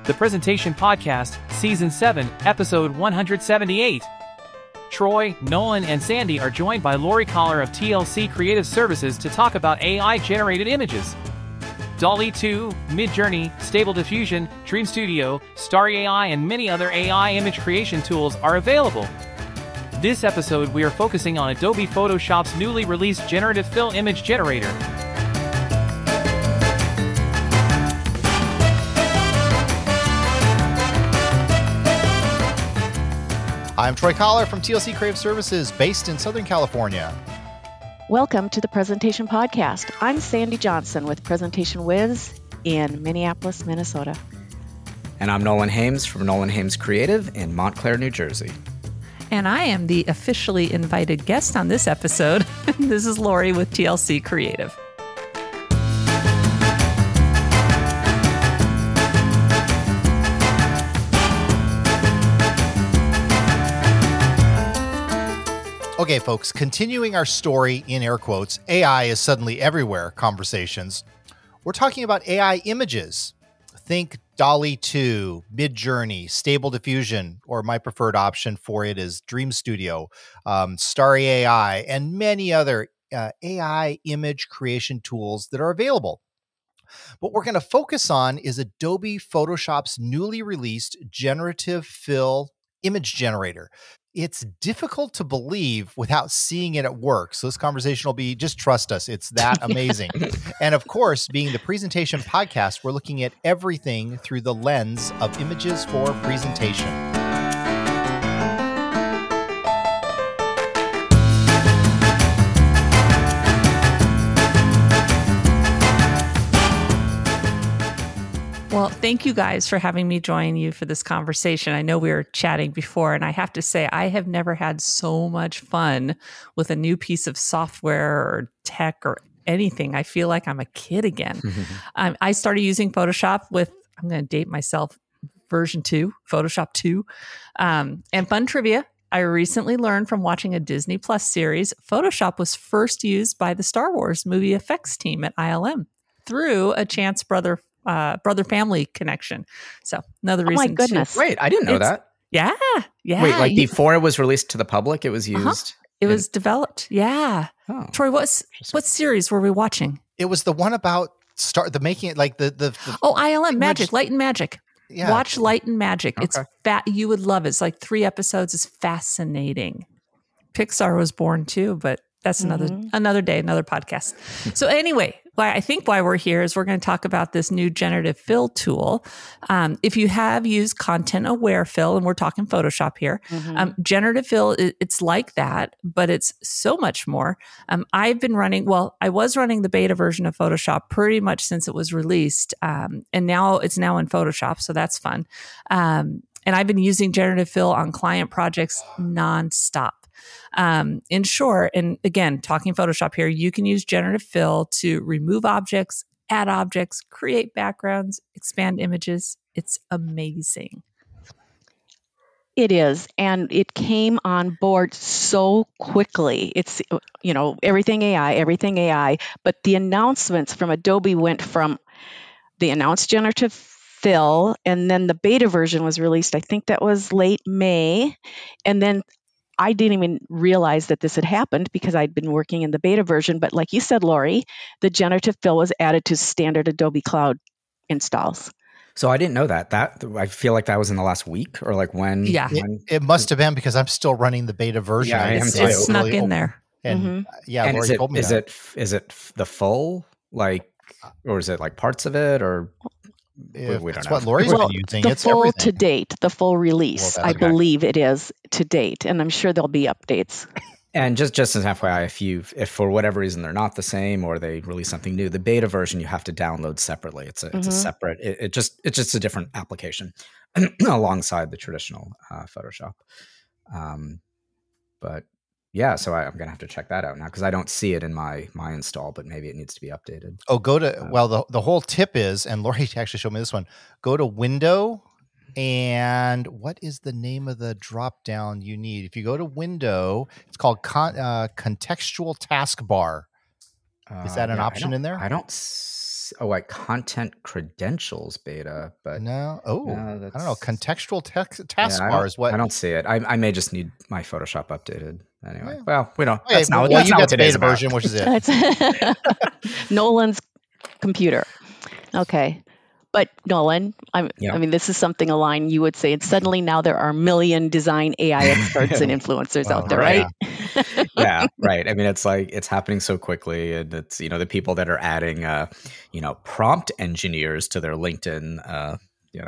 The Presentation Podcast, Season 7, Episode 178. Troy, Nolan, and Sandy are joined by Lori Collar of TLC Creative Services to talk about AI-generated images. DALL-E 2, Midjourney, Stable Diffusion, Dream Studio, Starry AI, and many other AI image creation tools are available. This episode, we are focusing on Adobe Photoshop's newly released Generative Fill image generator. I'm Troy Collar from TLC Creative Services, based in Southern California. Welcome to the Presentation Podcast. I'm Sandy Johnson with Presentation Wiz in Minneapolis, Minnesota. And I'm Nolan Hames from Nolan Hames Creative in Montclair, New Jersey. And I am the officially invited guest on this episode. This is Lori with TLC Creative. Okay, folks, continuing our story in air quotes, AI is suddenly everywhere conversations. We're talking about AI images. Think DALL-E 2, Midjourney, Stable Diffusion, or my preferred option for it is Dream Studio, Starry AI, and many other AI image creation tools that are available. What we're going to focus on is Adobe Photoshop's newly released Generative Fill image generator. It's difficult to believe without seeing it at work. So this conversation will be, just trust us, it's that amazing. And of course, being the Presentation Podcast, we're looking at everything through the lens of images for presentation. Well, thank you guys for having me join you for this conversation. I know we were chatting before, and I have to say, I have never had so much fun with a new piece of software or tech or anything. I feel like I'm a kid again. I started using Photoshop with, I'm going to date myself, version 2, Photoshop 2. And fun trivia, I recently learned from watching a Disney Plus series, Photoshop was first used by the Star Wars movie effects team at ILM through a chance brother-family connection. So another reason. Oh my goodness! Wait, I didn't know that. Yeah. Wait, like before it was released to the public, it was used. It was developed. Yeah. Oh. Troy, what series were we watching? It was the one about making it like the ILM Magic, Light and Magic. Yeah. Watch Light and Magic. Okay. It's you would love it. It's like 3 episodes. It's fascinating. Pixar was born too, but that's another day, another podcast. So anyway, why we're here is we're going to talk about this new Generative Fill tool. If you have used Content Aware Fill, and we're talking Photoshop here, Generative Fill, it's like that, but it's so much more. I was running the beta version of Photoshop pretty much since it was released, and now it's in Photoshop, so that's fun. And I've been using Generative Fill on client projects nonstop. In short, and again, talking Photoshop here, you can use Generative Fill to remove objects, add objects, create backgrounds, expand images. It's amazing. It is, and it came on board so quickly. It's, everything AI, but the announcements from Adobe went from the announced Generative Fill, and then the beta version was released, I think that was late May, and then I didn't even realize that this had happened because I'd been working in the beta version. But like you said, Lori, the Generative Fill was added to standard Adobe Cloud installs. So I didn't know that. I feel like that was in the last week or like when. Yeah. It must have been because I'm still running the beta version. Yeah, I am too. It's snuck in there. And And Lori told me is that. it the full, like, or is it like parts of it, or we don't It's know. what Lori's been using. The It's full everything. to date, the full release, Well, I that's okay. believe it is to date, and I'm sure there'll be updates. And just as FYI, if for whatever reason they're not the same or they release something new, the beta version you have to download separately. It's a separate. It's just a different application alongside the traditional Photoshop. But yeah, so I'm gonna have to check that out now because I don't see it in my install, but maybe it needs to be updated. Oh, go to the whole tip is, and Lori actually showed me this one. Go to Window, and what is the name of the drop down you need? If you go to Window, it's called Contextual Taskbar. Is that an option in there? I don't like content credentials beta, but no. Oh, no, I don't know. Contextual task I bar is what. I don't see it. I may just need my Photoshop updated anyway. Yeah. Well, we don't. Okay, That's not. well, That's you not got what the today's beta about. version, which is it. Nolan's computer. Okay. But Nolan, I mean, this is something a line you would say. And suddenly now there are a million design AI experts and influencers out there, right? Yeah, right. I mean, it's like it's happening so quickly, and it's the people that are adding prompt engineers to their LinkedIn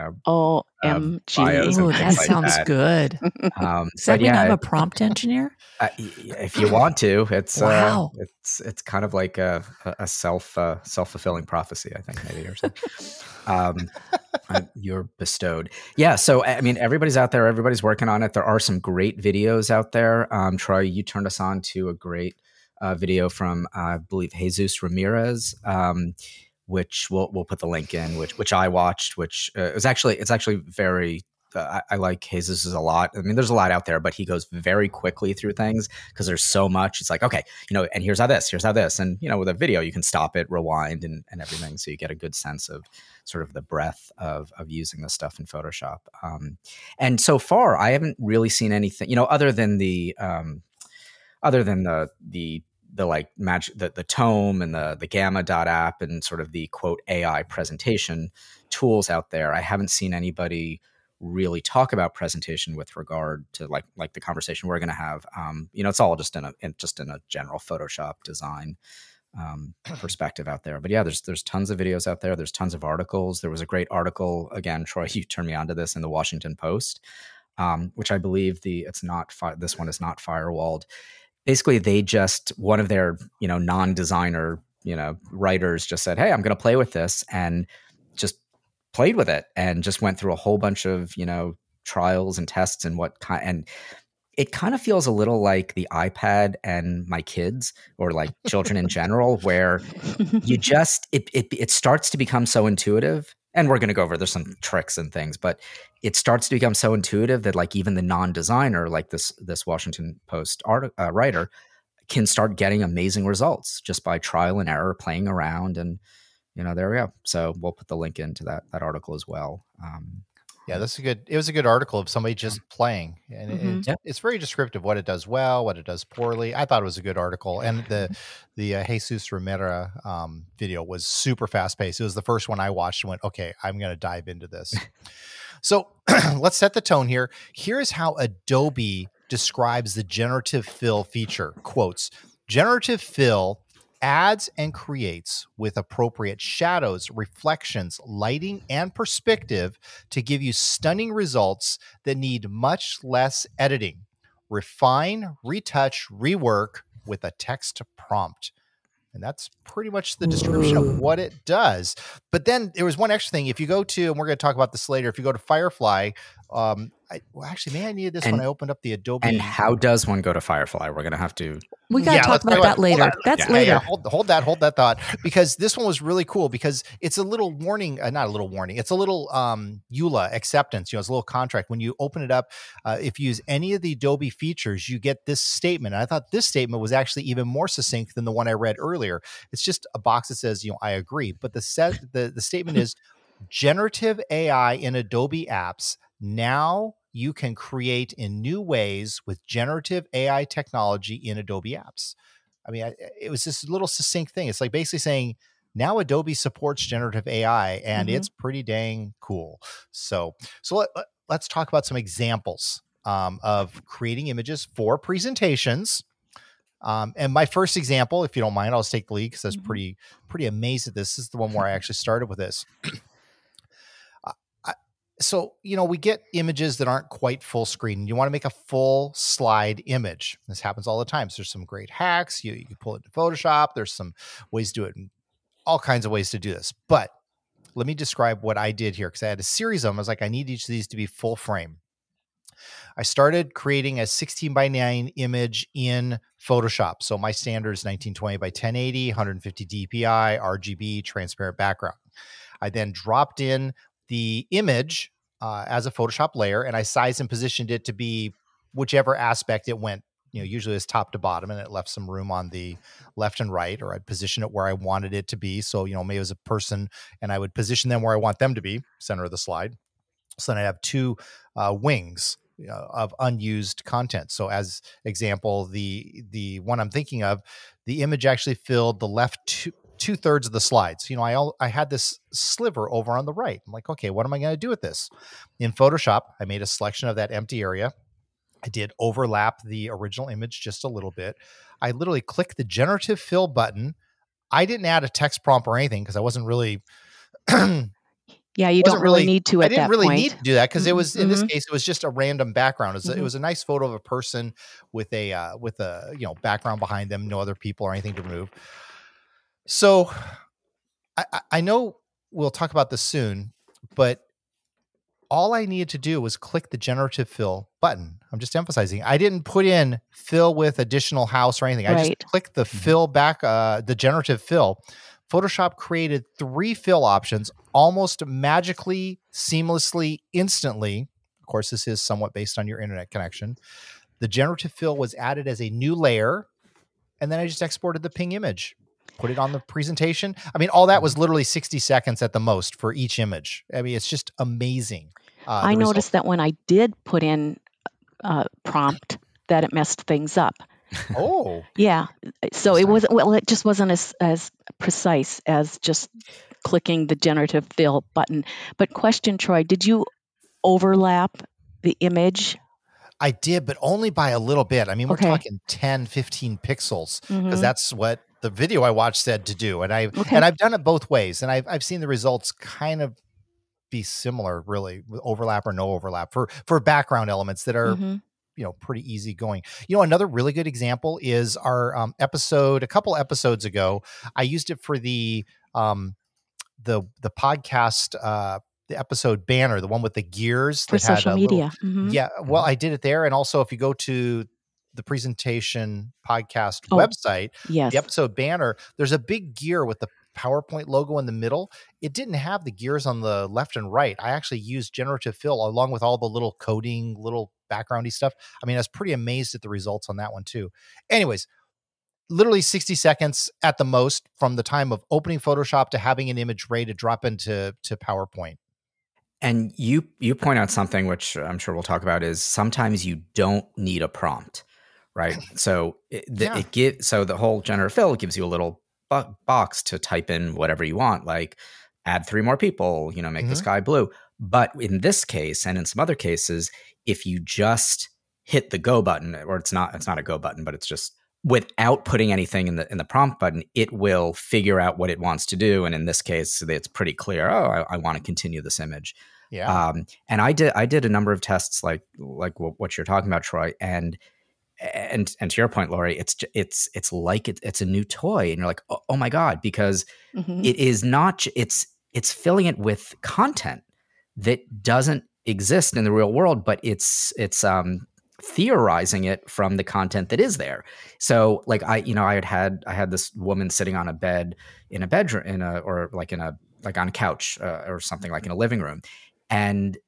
OMG. Oh, that sounds good. Does that mean I'm a prompt engineer? If you want to, it's wow. It's kind of like a self-fulfilling prophecy, I think, maybe, or something. You're bestowed. Yeah. So, I mean, everybody's out there. Everybody's working on it. There are some great videos out there. Troy, you turned us on to a great video from, I believe, Jesus Ramirez, which we'll put the link in, which I watched, which it's actually very, I like Jesus's a lot. I mean, there's a lot out there, but he goes very quickly through things because there's so much. It's like, okay, and here's how this. And, with a video, you can stop it, rewind and everything. So you get a good sense of sort of the breadth of using this stuff in Photoshop. And so far, I haven't really seen anything, other than the like magic, the Tome and the Gamma.app and sort of the quote AI presentation tools out there. I haven't seen anybody really talk about presentation with regard to like the conversation we're going to have. It's all just in a general Photoshop design perspective out there. But yeah, there's tons of videos out there. There's tons of articles. There was a great article, again, Troy, you turned me onto this, in the Washington Post, which I believe this one is not firewalled. Basically, they one of their non-designer writers just said, hey, I'm going to play with this, and just played with it and just went through a whole bunch of trials and tests and and it kind of feels a little like the iPad and my kids, or like children in general, where you just it starts to become so intuitive. And we're going to go over, there's some tricks and things, but it starts to become so intuitive that like even the non-designer, like this Washington Post writer, can start getting amazing results just by trial and error, playing around, and there we go. So we'll put the link into that article as well. Yeah, it was a good article of somebody just playing, and it's very descriptive, what it does well, what it does poorly. I thought it was a good article, and the Jesus Ramirez video was super fast paced. It was the first one I watched and went, okay, I'm going to dive into this. So let's set the tone here. Here's how Adobe describes the generative fill feature. Quotes, generative fill adds and creates with appropriate shadows, reflections, lighting, and perspective to give you stunning results that need much less editing. Refine, retouch, rework with a text prompt. And that's pretty much the description of what it does. But then there was one extra thing. If you go to, and we're going to talk about this later, if you go to Firefly, maybe I needed this when I opened up the Adobe. And how does one go to Firefly? We're going to have to. We got to talk about that later. That's later. Yeah, hold that thought, because this one was really cool because it's a little warning, not a little warning. It's a little EULA acceptance. It's a little contract. When you open it up, if you use any of the Adobe features, you get this statement. And I thought this statement was actually even more succinct than the one I read earlier. It's just a box that says, I agree. But the statement is generative AI in Adobe apps. Now you can create in new ways with generative AI technology in Adobe apps. I mean, it was this little succinct thing. It's like basically saying now Adobe supports generative AI, and it's pretty dang cool. So let's talk about some examples of creating images for presentations. And my first example, if you don't mind, I'll just take the lead because I was pretty amazed at this. This is the one where I actually started with this. So, we get images that aren't quite full screen. You want to make a full slide image. This happens all the time. So there's some great hacks. You can pull it into Photoshop. There's some ways to do it, and all kinds of ways to do this. But let me describe what I did here, because I had a series of them. I was like, I need each of these to be full frame. I started creating a 16:9 image in Photoshop. So my standard is 1920 by 1080, 150 DPI, RGB, transparent background. I then dropped in the image as a Photoshop layer, and I sized and positioned it to be whichever aspect it went usually it's top to bottom, and it left some room on the left and right, or I'd position it where I wanted it to be. So, maybe it was a person and I would position them where I want them to be, center of the slide. So then I have two wings of unused content. So as example, the one I'm thinking of, the image actually filled the left two-thirds of the slides. I had this sliver over on the right. I'm like, okay, what am I going to do with this? In Photoshop, I made a selection of that empty area. I did overlap the original image just a little bit. I literally clicked the generative fill button. I didn't add a text prompt or anything because I wasn't really yeah, you don't really need to at that point. I didn't really need to do that because it was, in this case, it was just a random background. It was a nice photo of a person with a background behind them, no other people or anything to remove. So I know we'll talk about this soon, but all I needed to do was click the generative fill button. I'm just emphasizing. I didn't put in fill with additional house or anything. I just clicked the fill back, the generative fill. Photoshop created 3 fill options almost magically, seamlessly, instantly. Of course, this is somewhat based on your internet connection. The generative fill was added as a new layer, and then I just exported the Ping image, put it on the presentation. I mean, all that was literally 60 seconds at the most for each image. I mean, it's just amazing. I noticed that when I did put in prompt, that it messed things up. Oh. Yeah. So it just wasn't as precise as just clicking the generative fill button. But question, Troy, did you overlap the image? I did, but only by a little bit. I mean, we're talking 10, 15 pixels because that's what the video I watched said to do. And I've done it both ways, and I've seen the results kind of be similar, really, with overlap or no overlap for background elements that are pretty easy going. Another really good example is our episode a couple episodes ago. I used it for the podcast, the episode banner, the one with the gears for social media. Yeah, well, I did it there, and also if you go to the presentation podcast website, the episode banner, there's a big gear with the PowerPoint logo in the middle. It didn't have the gears on the left and right. I actually used generative fill along with all the little coding, little backgroundy stuff. I mean, I was pretty amazed at the results on that one too. Anyways, literally 60 seconds at the most from the time of opening Photoshop to having an image ready to drop into PowerPoint. And you point out something which I'm sure we'll talk about is sometimes you don't need a prompt, right? So the whole generative fill gives you a little box to type in whatever you want, like add 3 more people, make the sky blue. But in this case, and in some other cases, if you just hit the go button, or it's not a go button, but it's just without putting anything in the prompt button, it will figure out what it wants to do. And in this case, it's pretty clear. Oh, I want to continue this image. Yeah. And I did a number of tests like what you're talking about, Troy, and to your point, Lori, it's like it's a new toy, and you're like, oh my God, because it is not. It's filling it with content that doesn't exist in the real world, but it's theorizing it from the content that is there. So like I had this woman sitting on a bed in a bedroom on a couch or something, like in a living room, and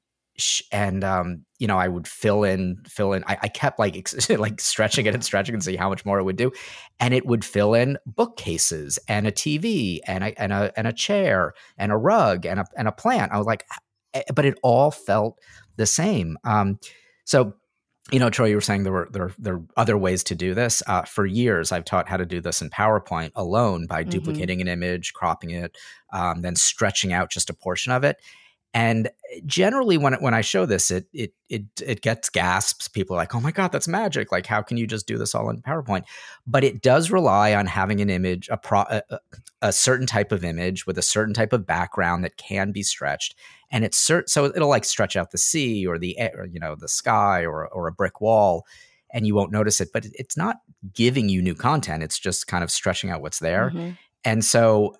I would fill in. I kept like stretching it and see how much more it would do, and it would fill in bookcases and a TV and a chair and a rug and a plant. I was like, but it all felt the same. So, Troy, you were saying there are other ways to do this. For years, I've taught how to do this in PowerPoint alone by duplicating an image, cropping it, then stretching out just a portion of it. And generally, when I show this, it gets gasps. People are like, "Oh my God, that's magic! Like, how can you just do this all in PowerPoint?" But it does rely on having an image, a certain type of image with a certain type of background that can be stretched, and so it'll like stretch out the sea or the air, the sky or a brick wall, and you won't notice it. But it's not giving you new content; it's just kind of stretching out what's there. And so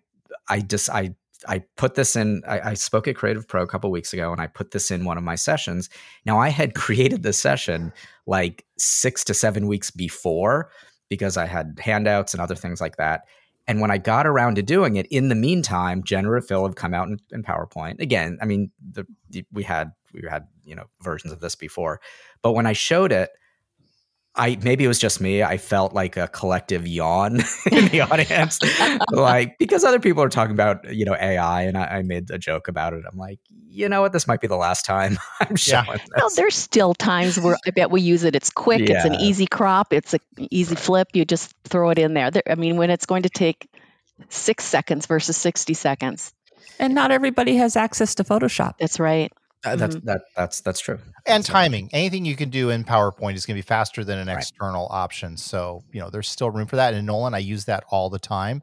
I put this in, I spoke at Creative Pro a couple of weeks ago, and I put this in one of my sessions. Now, I had created this session like 6 to 7 weeks before because I had handouts and other things like that. And when I got around to doing it, in the meantime, generative fill had come out in PowerPoint. Again, I mean, we had versions of this before. But when I showed it, maybe it was just me. I felt like a collective yawn in the audience, like because other people are talking about AI, and I made a joke about it. I'm like, you know what, this might be the last time I'm showing this. No, there's still times where I bet we use it. It's quick. It's an easy crop. It's an easy flip. You just throw it in there. I mean, when it's going to take 6 seconds versus 60 seconds. And not everybody has access to Photoshop. That's right. That's true. And timing. Anything you can do in PowerPoint is going to be faster than an external option. So, there's still room for that. And in Nolan, I use that all the time.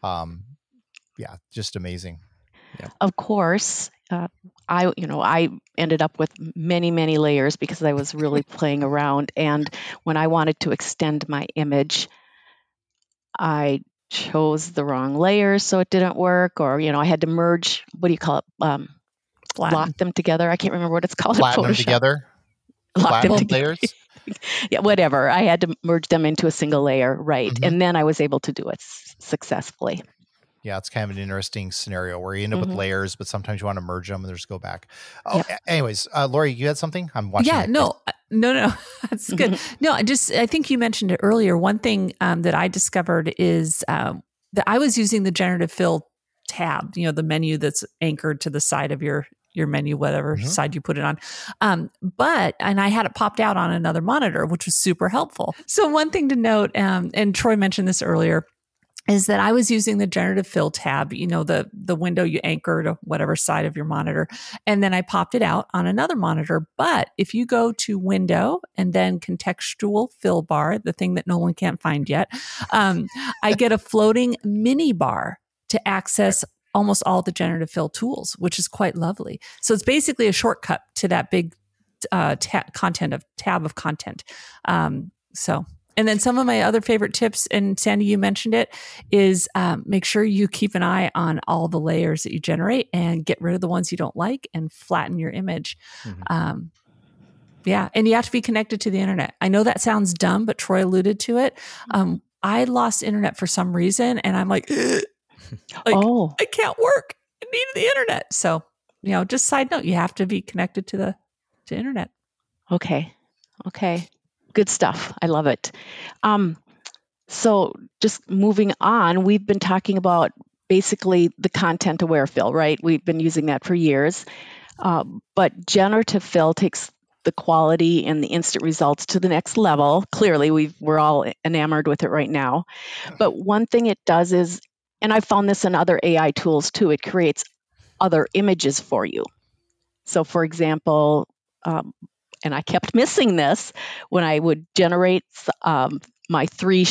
Just amazing. Yeah. Of course, I ended up with many, many layers because I was really playing around. And when I wanted to extend my image, I chose the wrong layers, so it didn't work. Or, I had to merge, what do you call it? Lock them together. I can't remember what it's called. Flatten them together. Lock them layers. Yeah, whatever. I had to merge them into a single layer, right? Mm-hmm. And then I was able to do it successfully. Yeah, it's kind of an interesting scenario where you end up with layers, but sometimes you want to merge them and just go back. Oh, anyways, Lori, you had something? I'm watching. Yeah, no, that's good. No, I think you mentioned it earlier. One thing that I discovered is that I was using the generative fill tab, the menu that's anchored to the side of your menu, whatever side you put it on. And I had it popped out on another monitor, which was super helpful. So one thing to note, and Troy mentioned this earlier, is that I was using the generative fill tab, the window you anchor to whatever side of your monitor, and then I popped it out on another monitor. But if you go to window and then contextual fill bar, the thing that Nolan can't find yet, I get a floating mini bar to access almost all the generative fill tools, which is quite lovely. So it's basically a shortcut to that big tab of content. And then some of my other favorite tips, and Sandy, you mentioned it, is make sure you keep an eye on all the layers that you generate and get rid of the ones you don't like and flatten your image. And you have to be connected to the internet. I know that sounds dumb, but Troy alluded to it. I lost internet for some reason, and I'm like, I can't work. I need the internet. So, just side note, you have to be connected to the internet. Okay. Good stuff. I love it. So just moving on, we've been talking about basically the content aware fill, right? We've been using that for years. But generative fill takes the quality and the instant results to the next level. Clearly, we're all enamored with it right now. But one thing it does is, and I've found this in other AI tools too, it creates other images for you. So for example, and I kept missing this when I would generate my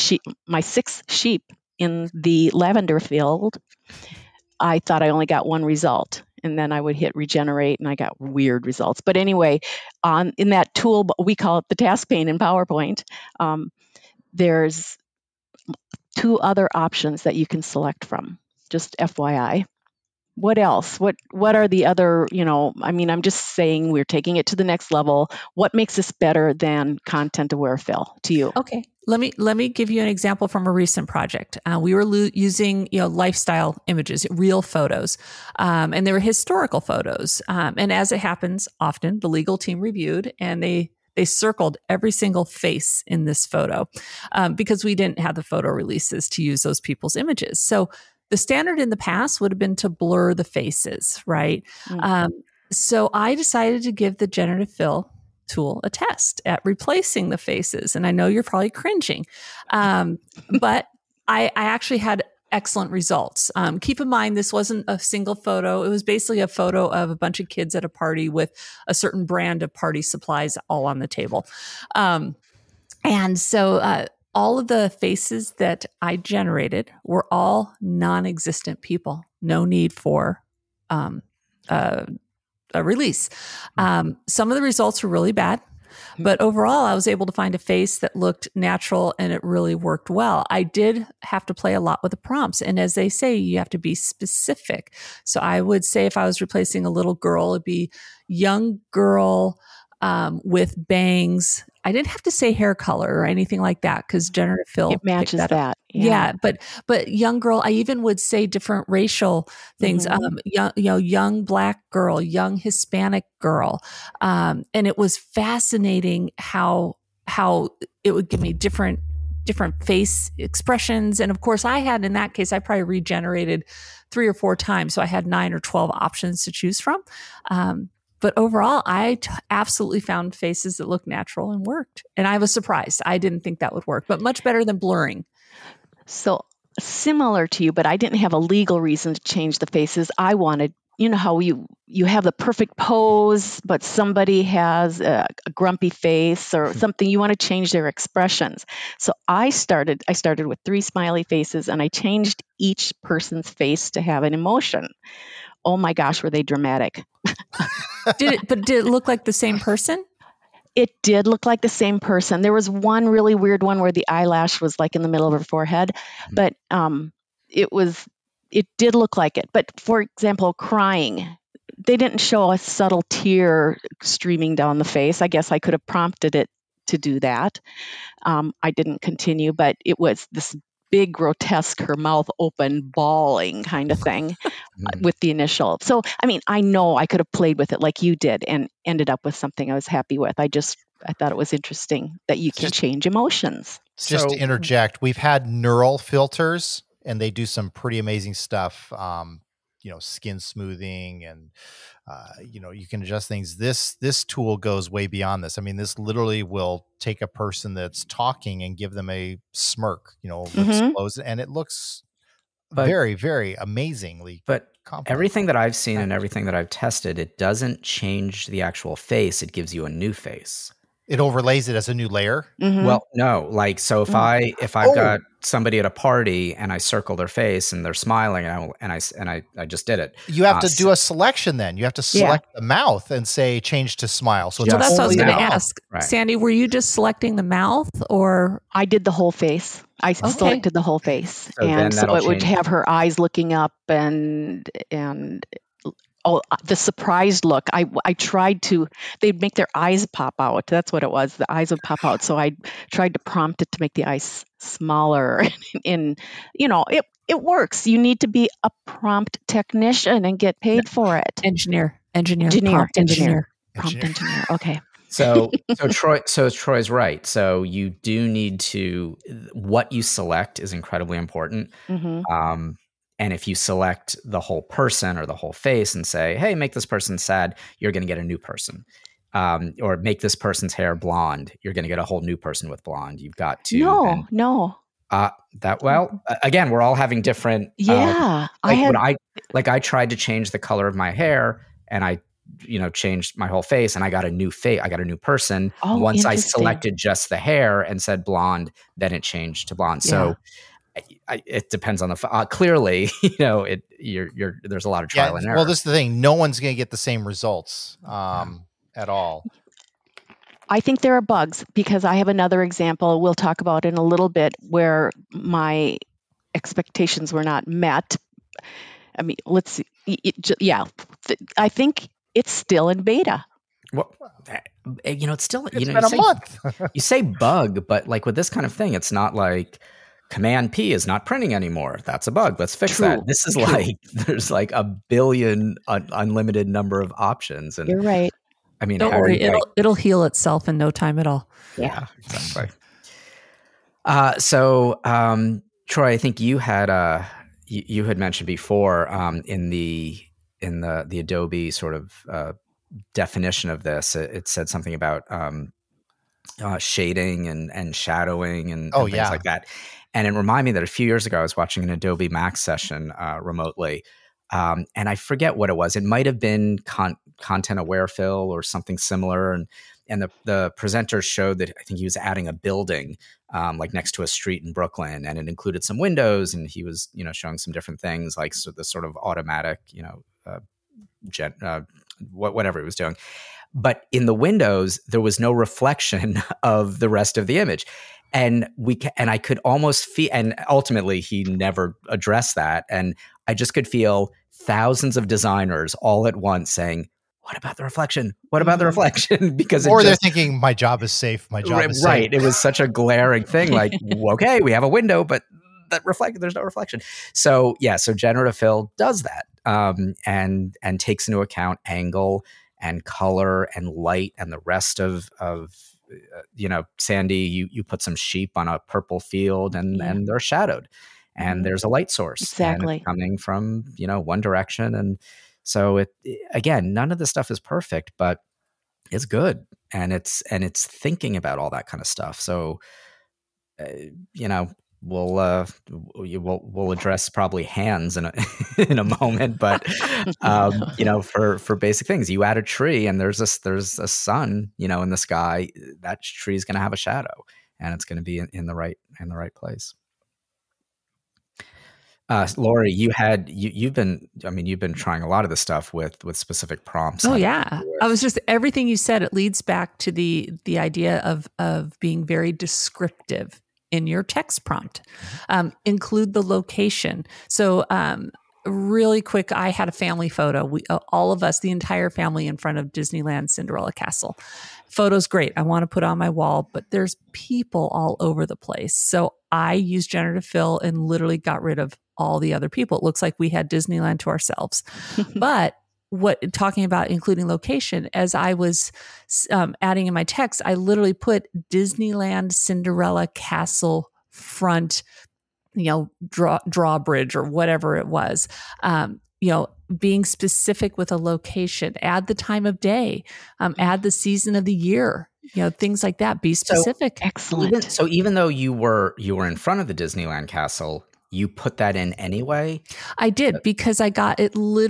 6 sheep in the lavender field. I thought I only got one result, and then I would hit regenerate, and I got weird results. But anyway, in that tool, we call it the task pane in PowerPoint. There's 2 other options that you can select from. Just FYI. What else? What are the other, I'm just saying we're taking it to the next level. What makes this better than content aware fill to you? Okay. Let me give you an example from a recent project. We were using, lifestyle images, real photos, and they were historical photos. And as it happens, often the legal team reviewed and they circled every single face in this photo because we didn't have the photo releases to use those people's images. So the standard in the past would have been to blur the faces, right? So I decided to give the generative fill tool a test at replacing the faces. And I know you're probably cringing, but I actually had excellent results. Keep in mind, this wasn't a single photo. It was basically a photo of a bunch of kids at a party with a certain brand of party supplies all on the table. And so all of the faces that I generated were all non-existent people. No need for a release. Some of the results were really bad, but overall I was able to find a face that looked natural and it really worked well. I did have to play a lot with the prompts. And as they say, you have to be specific. So I would say if I was replacing a little girl, it'd be young girl with bangs. I didn't have to say hair color or anything like that because generative fill it matches that. Yeah, but young girl. I even would say different racial things. Young Black girl, young Hispanic girl, and it was fascinating how how it would give me different face expressions. And of course, in that case, I probably regenerated 3 or 4 times. So I had 9 or 12 options to choose from. But overall, I absolutely found faces that looked natural and worked. And I was surprised. I didn't think that would work, but much better than blurring. So similar to you, but I didn't have a legal reason to change the faces. I wanted, how you have the perfect pose, but somebody has a grumpy face or something. You want to change their expressions. So I started with 3 smiley faces, and I changed each person's face to have an emotion. Oh my gosh, were they dramatic? Did it look like the same person? It did look like the same person. There was one really weird one where the eyelash was like in the middle of her forehead, but it did look like it. But for example, crying, they didn't show a subtle tear streaming down the face. I guess I could have prompted it to do that. I didn't continue, but it was this big, grotesque, her mouth open, bawling kind of thing with the initial. So, I know I could have played with it like you did and ended up with something I was happy with. I thought it was interesting that you can change emotions. Just to interject, we've had neural filters, and they do some pretty amazing stuff. Skin smoothing, and you can adjust things. This tool goes way beyond this. This literally will take a person that's talking and give them a smirk, explodes, and it looks very, very amazingly. But competent. Everything that I've seen and everything that I've tested, it doesn't change the actual face. It gives you a new face. It overlays it as a new layer. Mm-hmm. Well, no, if I've got somebody at a party and I circle their face and they're smiling and I just did it. You have to do a selection then. You have to select the mouth and say change to smile. So that's what I was going to ask. Right. Sandy, were you just selecting the mouth or? I did the whole face. I selected the whole face. So it would have her eyes looking up and the surprised look. I tried to, they'd make their eyes pop out. That's what it was. The eyes would pop out. So I tried to prompt it to make the eyes smaller. And it works. You need to be a prompt technician and get paid for it. Prompt engineer. Okay. So Troy's right. So you do need to, what you select is incredibly important. Mm-hmm. And if you select the whole person or the whole face and say, hey, make this person sad, you're going to get a new person. Or make this person's hair blonde, you're going to get a whole new person with blonde. You've got to. No. Again, we're all having different. Yeah. I tried to change the color of my hair and I, changed my whole face and I got a new face. I got a new person. Once I selected just the hair and said blonde, then it changed to blonde. Yeah. So it depends on the clearly, there's a lot of trial and error. Well, this is the thing. No one's going to get the same results at all. I think there are bugs because I have another example we'll talk about in a little bit where my expectations were not met. Let's see. I think it's still in beta. Well, it's still, it's been a month. You say bug, but like with this kind of thing, it's not like Command P is not printing anymore. That's a bug. Let's fix that. This is there's like a billion unlimited number of options. And you're right. Don't worry, it'll heal itself in no time at all. Yeah, exactly. Troy, I think you had you had mentioned before in the Adobe sort of definition of this, it said something about shading and shadowing and things like that. And it reminded me that a few years ago, I was watching an Adobe Max session remotely. And I forget what it was. It might have been content aware fill or something similar. And the presenter showed that I think he was adding a building like next to a street in Brooklyn, and it included some windows, and he was, showing some different things like the sort of automatic, whatever he was doing. But in the windows, there was no reflection of the rest of the image. And I could almost feel, and ultimately he never addressed that. And I just could feel thousands of designers all at once saying, what about the reflection? What about the reflection? Because they're thinking my job is safe. My job is safe. Right. It was such a glaring thing. Like, okay, we have a window, but there's no reflection. So generative fill does that, and takes into account angle and color and light and the rest of Sandy, you put some sheep on a purple field and they're shadowed, and there's a light source, Exactly. and it's coming from one direction, and so again, none of this stuff is perfect, but it's good, and it's thinking about all that kind of stuff. So we'll address probably hands in a moment, but for basic things, you add a tree and there's a sun, in the sky, that tree is going to have a shadow, and it's going to be in the right place. Lori, you've been trying a lot of this stuff with specific prompts. Oh yeah. I was just, everything you said, it leads back to the idea of being very descriptive in your text prompt. Include the location. So, really quick, I had a family photo. All of us, the entire family, in front of Disneyland Cinderella Castle. Photo's great. I want to put on my wall, but there's people all over the place. So I used generative fill and literally got rid of all the other people. It looks like we had Disneyland to ourselves. But talking about including location, as I was adding in my text, I literally put Disneyland Cinderella Castle front, drawbridge or whatever it was. Being specific with a location, add the time of day, add the season of the year, things like that. Be specific. So, excellent. So even though you were in front of the Disneyland castle, you put that in anyway? I did, because I got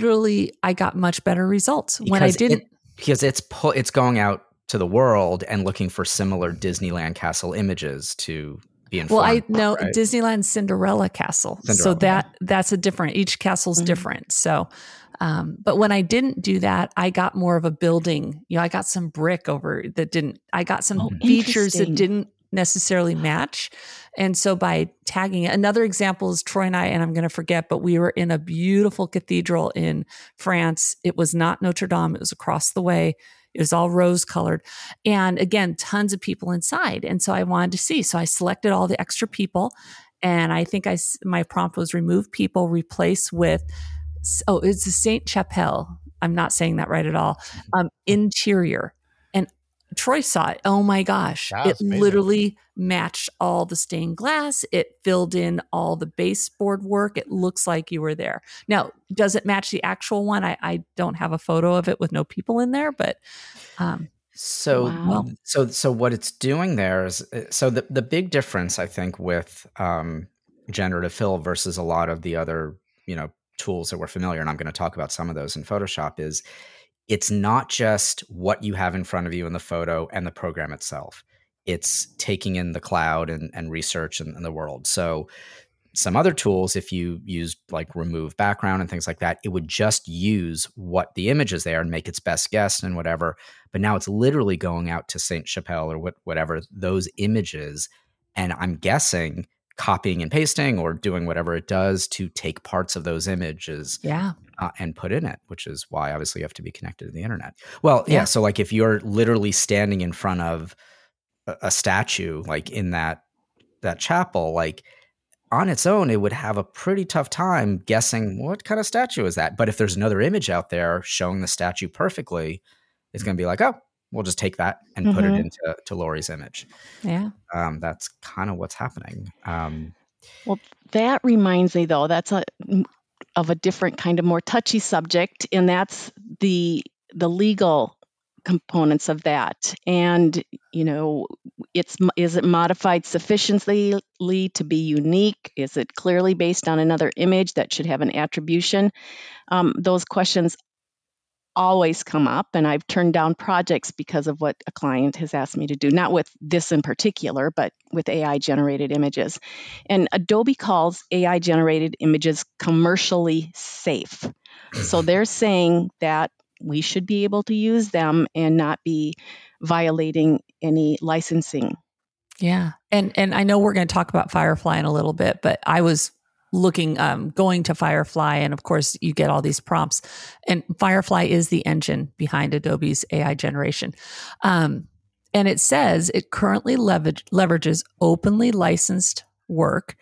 much better results when I didn't. Because it's going out to the world and looking for similar Disneyland castle images to be in front. Well, I know, right? Disneyland Cinderella Castle. So that's a different, each castle's different. So, but when I didn't do that, I got more of a building, I got some brick I got some features that didn't necessarily match. And so by tagging it, another example is Troy and I'm going to forget, but we were in a beautiful cathedral in France. It was not Notre Dame. It was across the way. It was all rose colored. And again, tons of people inside. And so I wanted to see. So I selected all the extra people. And I think my prompt was remove people, replace with, it's the Saint Chapelle. I'm not saying that right at all. Interior. And Troy saw it. Oh my gosh. It literally matched all the stained glass. It filled in all the baseboard work. It looks like you were there. Now, does it match the actual one? I don't have a photo of it with no people in there, but so what it's doing there is, so the big difference, I think, with generative fill versus a lot of the other, tools that we're familiar, and I'm going to talk about some of those in Photoshop, is it's not just what you have in front of you in the photo and the program itself. It's taking in the cloud and research and the world. So some other tools, if you use like remove background and things like that, it would just use what the image is there and make its best guess and whatever. But now it's literally going out to Saint Chapelle or whatever those images, and I'm guessing copying and pasting or doing whatever it does to take parts of those images and put in it, which is why obviously you have to be connected to the internet. Well, yeah. So like if you're literally standing in front of a statue, like in that chapel, like on its own, it would have a pretty tough time guessing what kind of statue is that. But if there's another image out there showing the statue perfectly, it's going to be like, oh, we'll just take that and put it into Lori's image. Yeah. That's kind of what's happening. Well, that reminds me, though, that's of a different kind of more touchy subject, and that's the legal components of that. And, is it modified sufficiently to be unique? Is it clearly based on another image that should have an attribution? Those questions always come up, and I've turned down projects because of what a client has asked me to do, not with this in particular, but with AI generated images. And Adobe calls AI generated images commercially safe. So they're saying that we should be able to use them and not be violating any licensing. Yeah. And I know we're going to talk about Firefly in a little bit, but I was looking, going to Firefly, and of course you get all these prompts, and Firefly is the engine behind Adobe's AI generation. And it says it currently leverages openly licensed work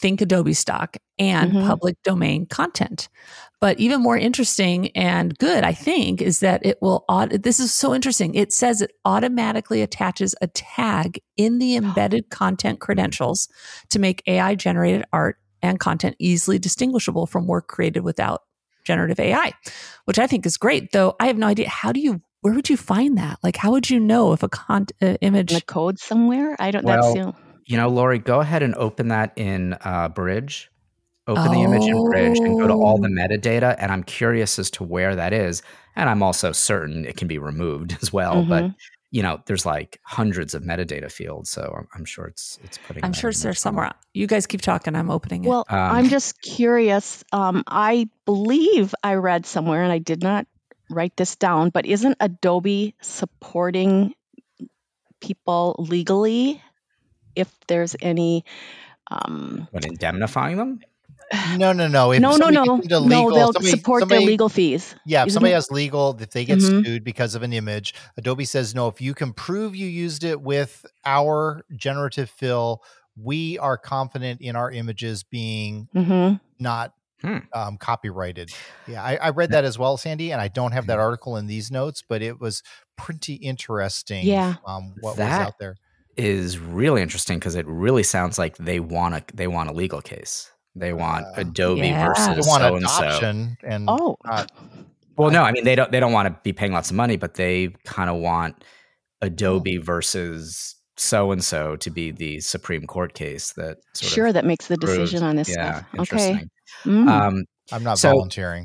think Adobe stock and public domain content. But even more interesting and good, I think, is that it will, this is so interesting. It says it automatically attaches a tag in the embedded content credentials to make AI generated art and content easily distinguishable from work created without generative AI, which I think is great. Though I have no idea, where would you find that? Like, how would you know if image? In the code somewhere? I don't, Well, Lori, go ahead and open that in Bridge. Open the image in Bridge and go to all the metadata. And I'm curious as to where that is. And I'm also certain it can be removed as well. But, there's like hundreds of metadata fields. So I'm sure it's putting. I'm sure it's there somewhere. You guys keep talking. I'm opening it. Well, I'm just curious. I believe I read somewhere, and I did not write this down, but isn't Adobe supporting people legally if there's any indemnifying them? No. If no. They'll support their legal fees. Yeah, if somebody has legal, if they get sued because of an image, Adobe says, no, if you can prove you used it with our generative fill, we are confident in our images being not copyrighted. Yeah, I read that as well, Sandy, and I don't have that article in these notes, but it was pretty interesting. Yeah, what was out there is really interesting because it really sounds like they want a legal case. They want Adobe versus so and so. Well, no, I mean they don't want to be paying lots of money, but they kind of want Adobe versus so and so to be the Supreme Court case that that makes the decision on this stuff. Interesting. I'm not volunteering.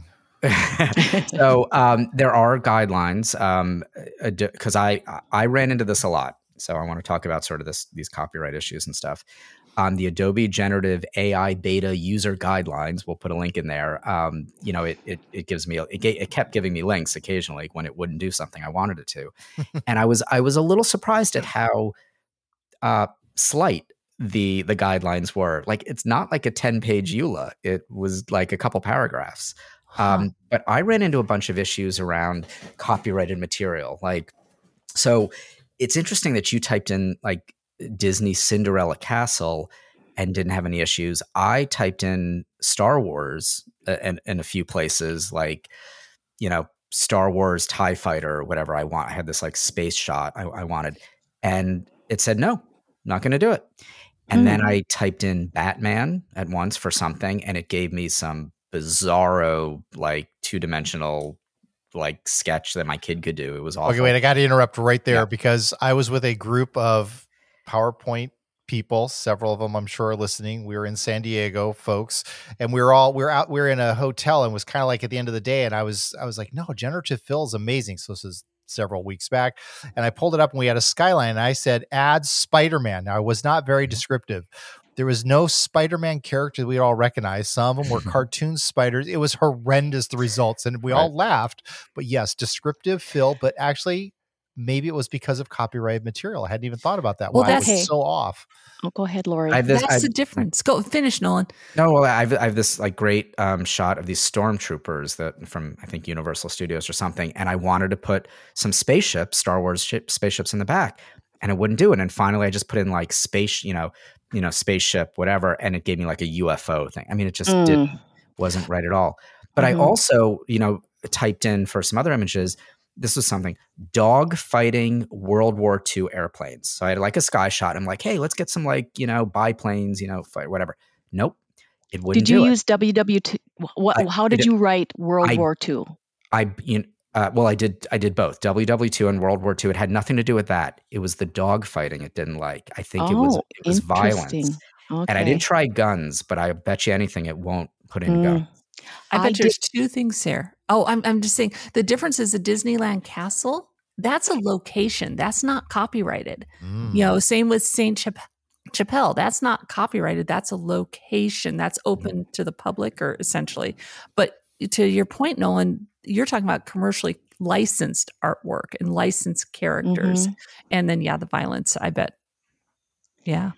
So there are guidelines because I ran into this a lot. So I want to talk about sort of these copyright issues and stuff. The Adobe Generative AI Beta User Guidelines, we'll put a link in there. It gives me it kept giving me links occasionally when it wouldn't do something I wanted it to, and I was a little surprised at how slight the guidelines were. Like it's not like a 10-page EULA; it was like a couple paragraphs. But I ran into a bunch of issues around copyrighted material. So it's interesting that you typed in like Disney Cinderella Castle and didn't have any issues. I typed in Star Wars in a few places, like, Star Wars TIE Fighter or whatever I want. I had this like space shot I wanted, and it said, no, not going to do it. And then I typed in Batman at once for something, and it gave me some bizarro, like 2-dimensional like sketch that my kid could do. It was awful. Okay, wait, I got to interrupt right there because I was with a group of PowerPoint people, several of them I'm sure are listening. We were in San Diego, folks, and we were in a hotel, and it was kind of like at the end of the day, and I was like, no, generative fill is amazing. So this is several weeks back, and I pulled it up and we had a skyline, and I said, add Spider-Man. Now I was not very descriptive. There was no Spider-Man character that we all recognized. Some of them were cartoon spiders. It was horrendous, the results, and we all laughed. But yes, descriptive fill, but actually maybe it was because of copyrighted material. I hadn't even thought about that. Well, that's so off. Oh, go ahead, Lori. That's the difference. Go finish, Nolan. No, well, I have this like great shot of these stormtroopers that from I think Universal Studios or something, and I wanted to put some spaceships, Star Wars spaceships in the back, and it wouldn't do it. And finally, I just put in like space, spaceship, whatever, and it gave me like a UFO thing. I mean, it just wasn't right at all. But I also, typed in for some other images. This was something dog fighting World War II airplanes. So I had like a sky shot. I'm like, hey, let's get some like, biplanes, fight, whatever. Nope. It wouldn't do it. Did you use WW2? How did you write World War II? I did both WW2 and World War II. It had nothing to do with that. It was the dog fighting it didn't like. I think it was violence. Okay. And I did try guns, but I bet you anything it won't put in guns. I bet there's two things here. Oh, I'm just saying the difference is the Disneyland Castle. That's a location. That's not copyrighted. Same with St. Chapelle. That's not copyrighted. That's a location that's open to the public or essentially. But to your point, Nolan, you're talking about commercially licensed artwork and licensed characters. And then, the violence, I bet. Yeah.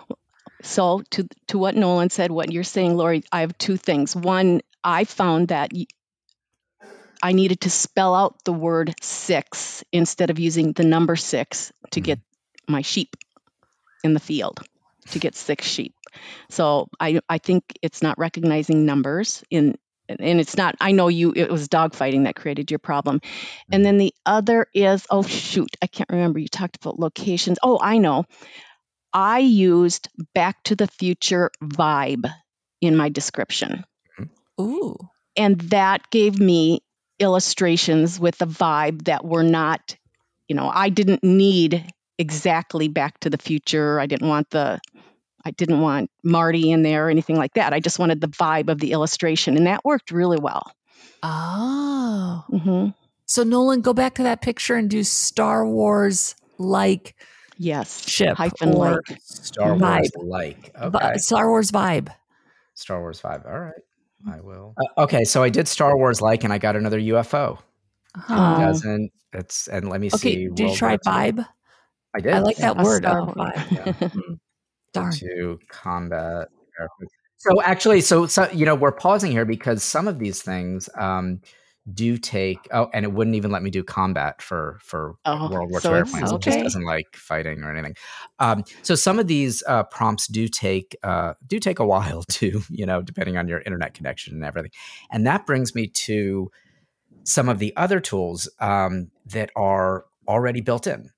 So to what Nolan said, what you're saying, Lori, I have two things. One, I found that I needed to spell out the word 6 instead of using the number 6 to get my sheep in the field, to get 6 sheep. So I think it's not recognizing numbers and it's not, I know it was dogfighting that created your problem. And then the other is, oh shoot, I can't remember. You talked about locations. Oh, I know. I used Back to the Future vibe in my description. Ooh. And that gave me illustrations with a vibe that were not, I didn't need exactly Back to the Future. I didn't want Marty in there or anything like that. I just wanted the vibe of the illustration, and that worked really well. Oh. Mm-hmm. So Nolan, go back to that picture and do Star Wars like ship hyphen or like. Star Wars like. Okay. Star Wars vibe. Star Wars vibe. All right. I will. Okay, so I did Star Wars like, and I got another UFO. And let me see. Okay, did you try vibe? I did. I like that word. Vibe. Yeah. Darn. To combat. So actually, so we're pausing here because some of these things do take. Oh, and it wouldn't even let me do combat for World War II airplanes. It just doesn't like fighting or anything. So some of these prompts do take a while to, depending on your internet connection and everything. And that brings me to some of the other tools that are already built in,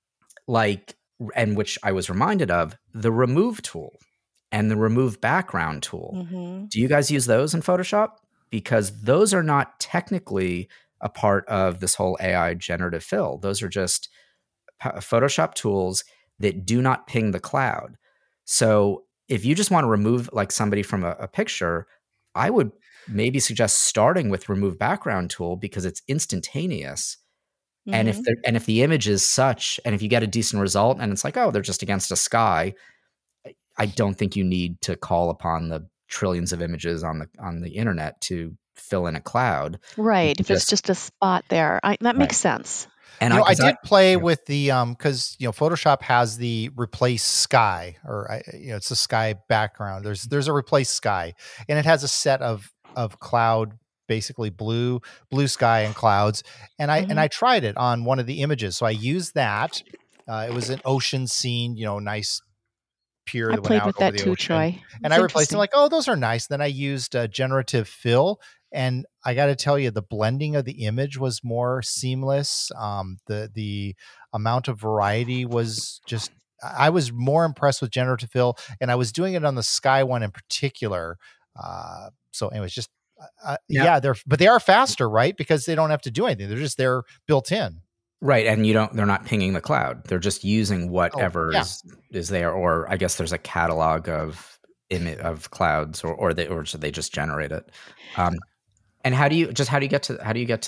and which I was reminded of, the remove tool and the remove background tool. Mm-hmm. Do you guys use those in Photoshop? Because those are not technically a part of this whole AI generative fill. Those are just Photoshop tools that do not ping the cloud. So if you just want to remove like somebody from a picture, I would maybe suggest starting with remove background tool because it's instantaneous. Mm-hmm. And if the image is such, and if you get a decent result and it's like, oh, they're just against a sky, I don't think you need to call upon the trillions of images on the internet to fill in a cloud. Right. If it's just a spot there, that makes sense. And I did play with the because Photoshop has the replace sky, or it's a sky background. There's a replace sky, and it has a set of cloud, basically blue sky and clouds. And I tried it on one of the images, so I used that. It was an ocean scene, nice pier that went out over the ocean. Troy. And I replaced it like, oh, those are nice. Then I used generative fill. And I got to tell you, the blending of the image was more seamless. The amount of variety was just, I was more impressed with generative fill, and I was doing it on the sky one in particular. So anyways, just, but they are faster, right? Because they don't have to do anything. They're just there built in. Right. And they're not pinging the cloud. They're just using whatever is there. Or I guess there's a catalog of clouds or they just generate it. And how do you get to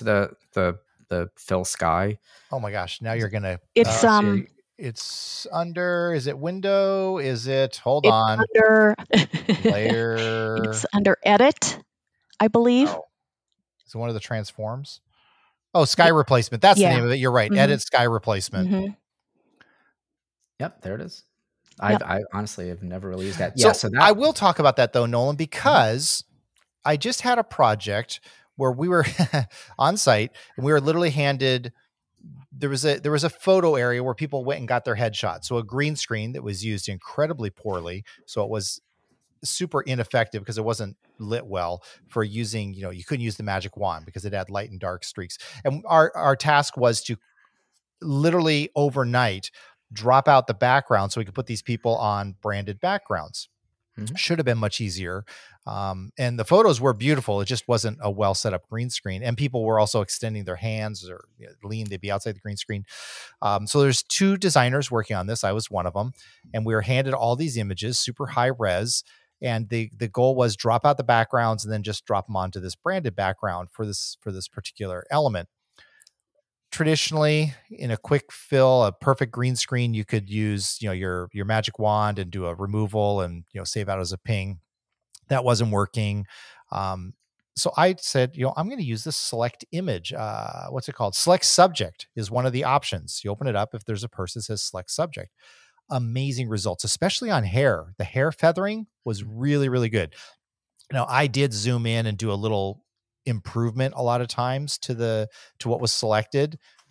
the fill sky? Oh my gosh! Now you're gonna. It's under. Is it window? Is it? Hold on. Under layer. It's under edit, I believe. Oh. Is it one of the transforms? Oh, sky replacement. That's the name of it. You're right. Mm-hmm. Edit sky replacement. Mm-hmm. Yep, there it is. Yep. I honestly have never really used that. So I will talk about that though, Nolan, because I just had a project where we were on site and we were literally handed. There was a photo area where people went and got their headshot. So a green screen that was used incredibly poorly. So it was super ineffective because it wasn't lit well for using, you couldn't use the magic wand because it had light and dark streaks. And our task was to literally overnight drop out the background so we could put these people on branded backgrounds. Mm-hmm. Should have been much easier. And the photos were beautiful. It just wasn't a well set up green screen. And people were also extending their hands or they'd be outside the green screen. So there's 2 designers working on this. I was one of them. And we were handed all these images, super high res. And the goal was drop out the backgrounds and then just drop them onto this branded background for this particular element. Traditionally, in a quick fill, a perfect green screen, you could use your magic wand and do a removal and save out as a ping. That wasn't working. So I said, I'm going to use this select image. What's it called? Select subject is one of the options. You open it up if there's a person that says select subject. Amazing results, especially on hair. The hair feathering was really, really good. Now, I did zoom in and do a little improvement a lot of times to what was selected.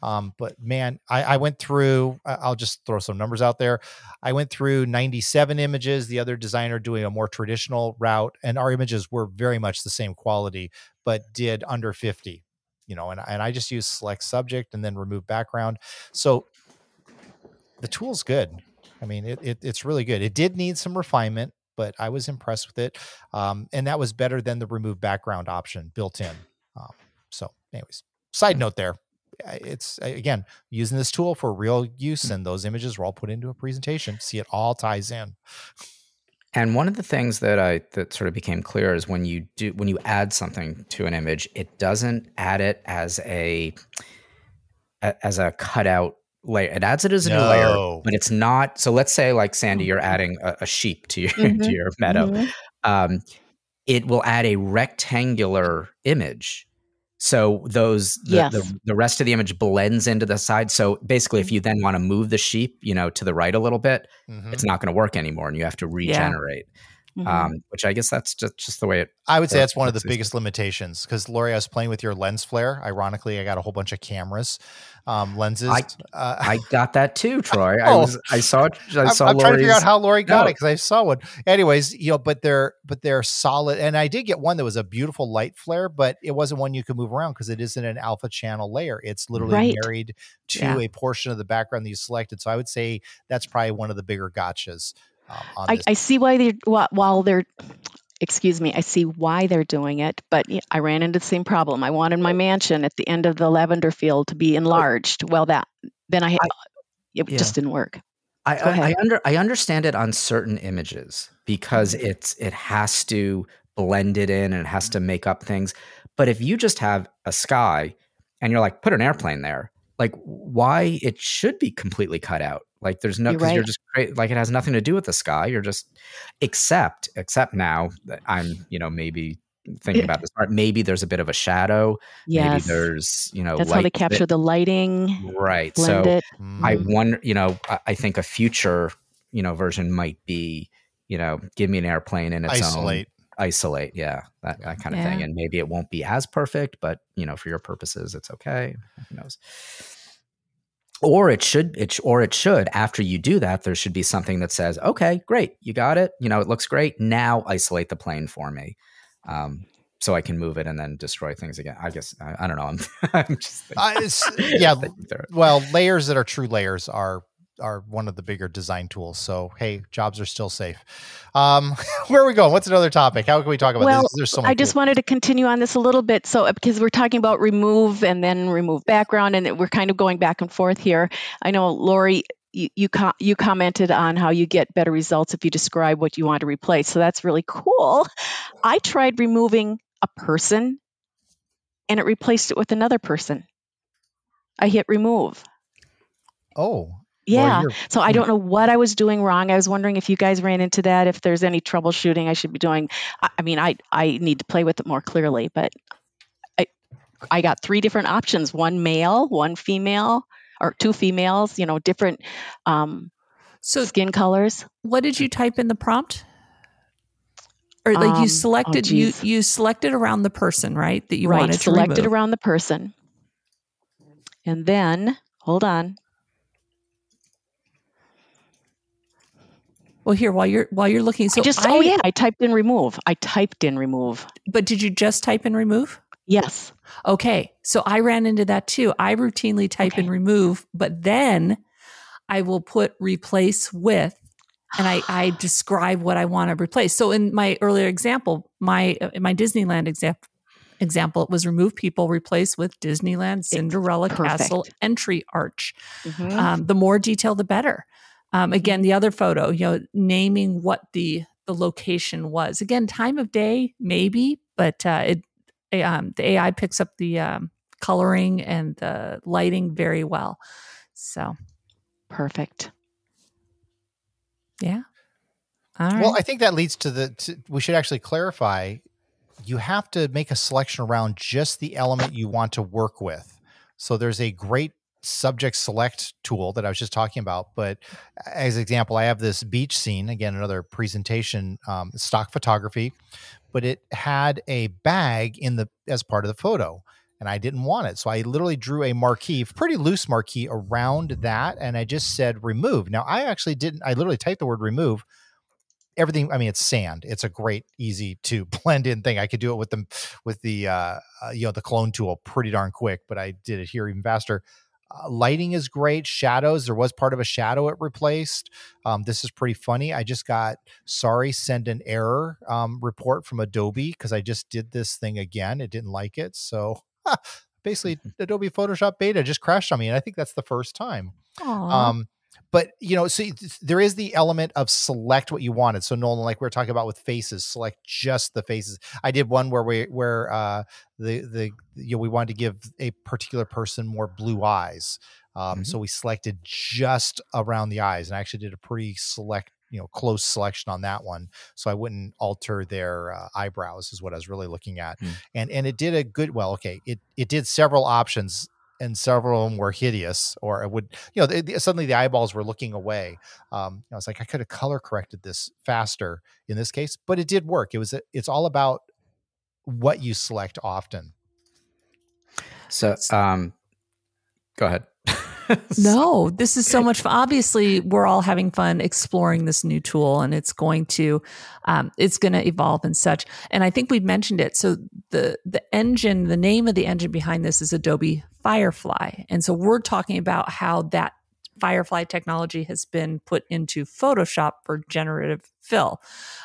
But man, I went through, I'll just throw some numbers out there. I went through 97 images, the other designer doing a more traditional route, and our images were very much the same quality, but did under 50, and I just use select subject and then remove background. So the tool's good. I mean, it's really good. It did need some refinement, but I was impressed with it. And that was better than the remove background option built in. So anyways, side note there. It's, again, using this tool for real use, and those images were all put into a presentation. See, it all ties in. And one of the things that sort of became clear is when you add something to an image, it doesn't add it as a cutout layer. It adds it as a new layer, but it's not. So let's say, like Sandy, you're adding a sheep to your to your meadow. It will add a rectangular image. So the rest of the image blends into the side. So basically, if you then want to move the sheep, to the right a little bit, it's not going to work anymore, and you have to regenerate. Which I guess that's just the way it. I would say that's one of the biggest limitations, because Lori, I was playing with your lens flare. Ironically, I got a whole bunch of cameras, lenses. I got that too, Troy. I saw it. I'm trying to figure out how Lori got it, because I saw one. Anyways, but they're solid, and I did get one that was a beautiful light flare, but it wasn't one you could move around because it isn't an alpha channel layer. It's literally married to a portion of the background that you selected. So I would say that's probably one of the bigger gotchas. I see why I see why they're doing it, but I ran into the same problem. I wanted my mansion at the end of the lavender field to be enlarged. Well, it just didn't work. I understand it on certain images because it has to blend it in and it has to make up things. But if you just have a sky and you're like, put an airplane there, like, why it should be completely cut out? Like, there's no, because you're just like, it has nothing to do with the sky. You're just, except now that I'm, maybe thinking about this part, maybe there's a bit of a shadow. Yes. Maybe there's, that's how they capture the lighting. Right. Blend so it. I wonder, I think a future, version might be, give me an airplane in its own. Isolate. Yeah. That kind of thing. And maybe it won't be as perfect, but for your purposes, it's okay. Who knows? Or it should, after you do that, there should be something that says, okay, great. You got it. It looks great. Now isolate the plane for me. So I can move it and then destroy things again. I guess, I don't know. I'm just thinking. Well, layers that are true layers are one of the bigger design tools. So, hey, jobs are still safe. Where are we going? What's another topic? How can we talk about this? There's so many. I just wanted to continue on this a little bit. So, because we're talking about remove and then remove background, and we're kind of going back and forth here. I know, Lori, you commented on how you get better results if you describe what you want to replace. So that's really cool. I tried removing a person and it replaced it with another person. I hit remove. Oh. Yeah. So I don't know what I was doing wrong. I was wondering if you guys ran into that, if there's any troubleshooting I should be doing. I mean, I need to play with it more clearly, but I got 3 different options, 1 male, 1 female, or 2 females, different skin colors. What did you type in the prompt? Or like you selected, you selected around the person, right? That you wanted to selected remove. Around the person. And then, hold on. Well, here, while you're looking, so I typed in remove. But did you just type in remove? Yes. Okay. So I ran into that too. I routinely type in remove, but then I will put replace with, and I describe what I want to replace. So in my earlier example, my Disneyland example, it was remove people, replace with Disneyland Cinderella Castle entry arch. Mm-hmm. The more detail, the better. Again, the other photo, naming what the location was. Again, time of day, maybe, but the AI picks up the coloring and the lighting very well. So, perfect. Yeah. All right. Well, I think that leads to we should actually clarify. You have to make a selection around just the element you want to work with. So there's a great subject select tool that I was just talking about. But as an example, I have this beach scene, again, another presentation, stock photography, but it had a bag as part of the photo. and I didn't want it. So I literally drew a marquee, pretty loose marquee around that. And I just said remove. Now I literally typed the word remove. Everything. I mean, it's sand. It's a great, easy to blend in thing. I could do it with the clone tool pretty darn quick, but I did it here even faster. Lighting is great. Shadows. There was part of a shadow it replaced. This is pretty funny. I just got send an error report from Adobe because I just did this thing again. It didn't like it. So basically Adobe Photoshop beta just crashed on me. And I think that's the first time. But, so there is the element of select what you wanted. So Nolan, like we were talking about with faces, select just the faces. I did one where we wanted to give a particular person more blue eyes. So we selected just around the eyes, and I actually did a pretty close selection on that one. So I wouldn't alter their eyebrows is what I was really looking at. And it did a good, it did several options, and several of them were hideous, or it would, suddenly the eyeballs were looking away. I was like, I could have color corrected this faster in this case, but it did work. It's all about what you select often. So, go ahead. No, this is so much fun. Obviously, we're all having fun exploring this new tool, and it's going to evolve and such. And I think we've mentioned it. So the engine, the name of the engine behind this is Adobe Firefly. And so we're talking about how that Firefly technology has been put into Photoshop for generative fill.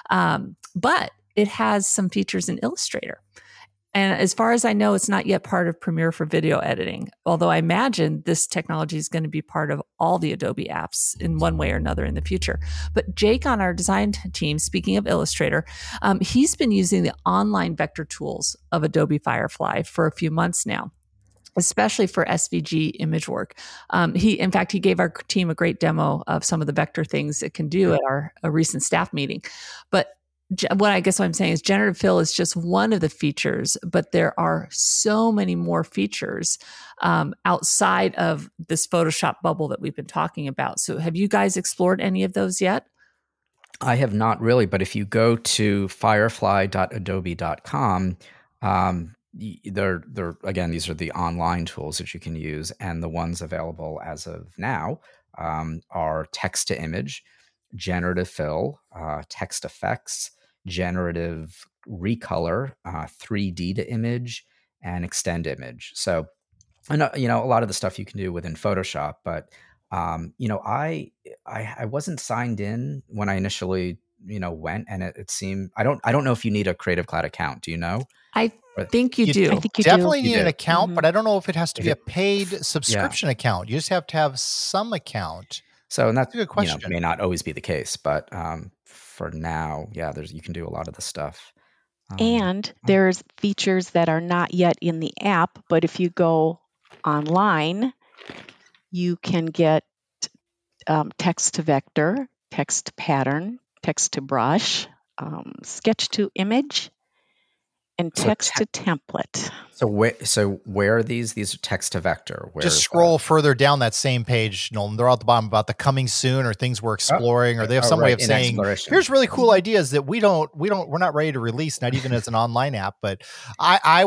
But it has some features in Illustrator. And as far as I know, it's not yet part of Premiere for video editing, although I imagine this technology is going to be part of all the Adobe apps in one way or another in the future. But Jake on our design team, speaking of Illustrator, he's been using the online vector tools of Adobe Firefly for a few months now, especially for SVG image work. He gave our team a great demo of some of the vector things it can do at a recent staff meeting. But what I'm saying is generative fill is just one of the features, but there are so many more features outside of this Photoshop bubble that we've been talking about. So have you guys explored any of those yet? I have not really, but if you go to firefly.adobe.com, they're again, these are the online tools that you can use, and the ones available as of now are text to image, generative fill, text effects, generative recolor, 3D to image, and extend image. So, I know, a lot of the stuff you can do within Photoshop, but I wasn't signed in when I initially went, and it seemed I don't know if you need a Creative Cloud account. Do you know? I think you do. I think you definitely do. need an account, but I don't know if it has to be a paid subscription account. You just have to have some account. So, and that's a good question. May not always be the case, but for now, you can do a lot of the stuff. And there's features that are not yet in the app, but if you go online, you can get text to vector, text to pattern, text to brush, sketch to image, and text to template. So where are these? These are text to vector. Just scroll further down that same page, Nolan. They're at the bottom about the coming soon or things we're exploring, or they have some way of saying, here's really cool ideas that we're not ready to release, not even as an online app. But I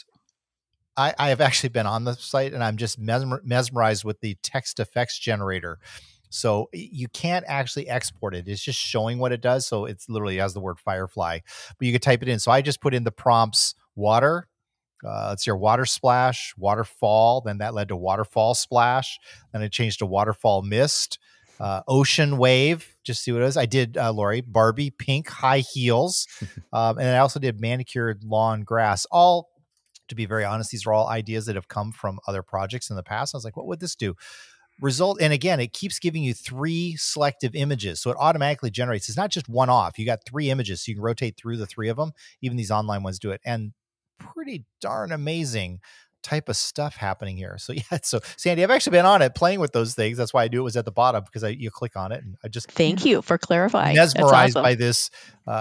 have actually been on the site, and I'm just mesmerized with the text effects generator. So you can't actually export it. It's just showing what it does. So it's literally has the word Firefly, but you could type it in. So I just put in the prompts water. Let's see, water splash, waterfall. Then that led to waterfall splash. Then it changed to waterfall mist, ocean wave. Just see what it is. I did, Lori, Barbie, pink, high heels. And I also did manicured lawn grass. All, to be very honest, these are all ideas that have come from other projects in the past. I was like, what would this do? And again, it keeps giving you 3 selective images. So it automatically generates. It's not just one off. You got 3 images, so you can rotate through the 3 of them. Even these online ones do it. And pretty darn amazing type of stuff happening here. So so Sandy, I've actually been on it playing with those things. That's why I knew it was at the bottom, because you click on it and I just thank you for clarifying. Mesmerized by this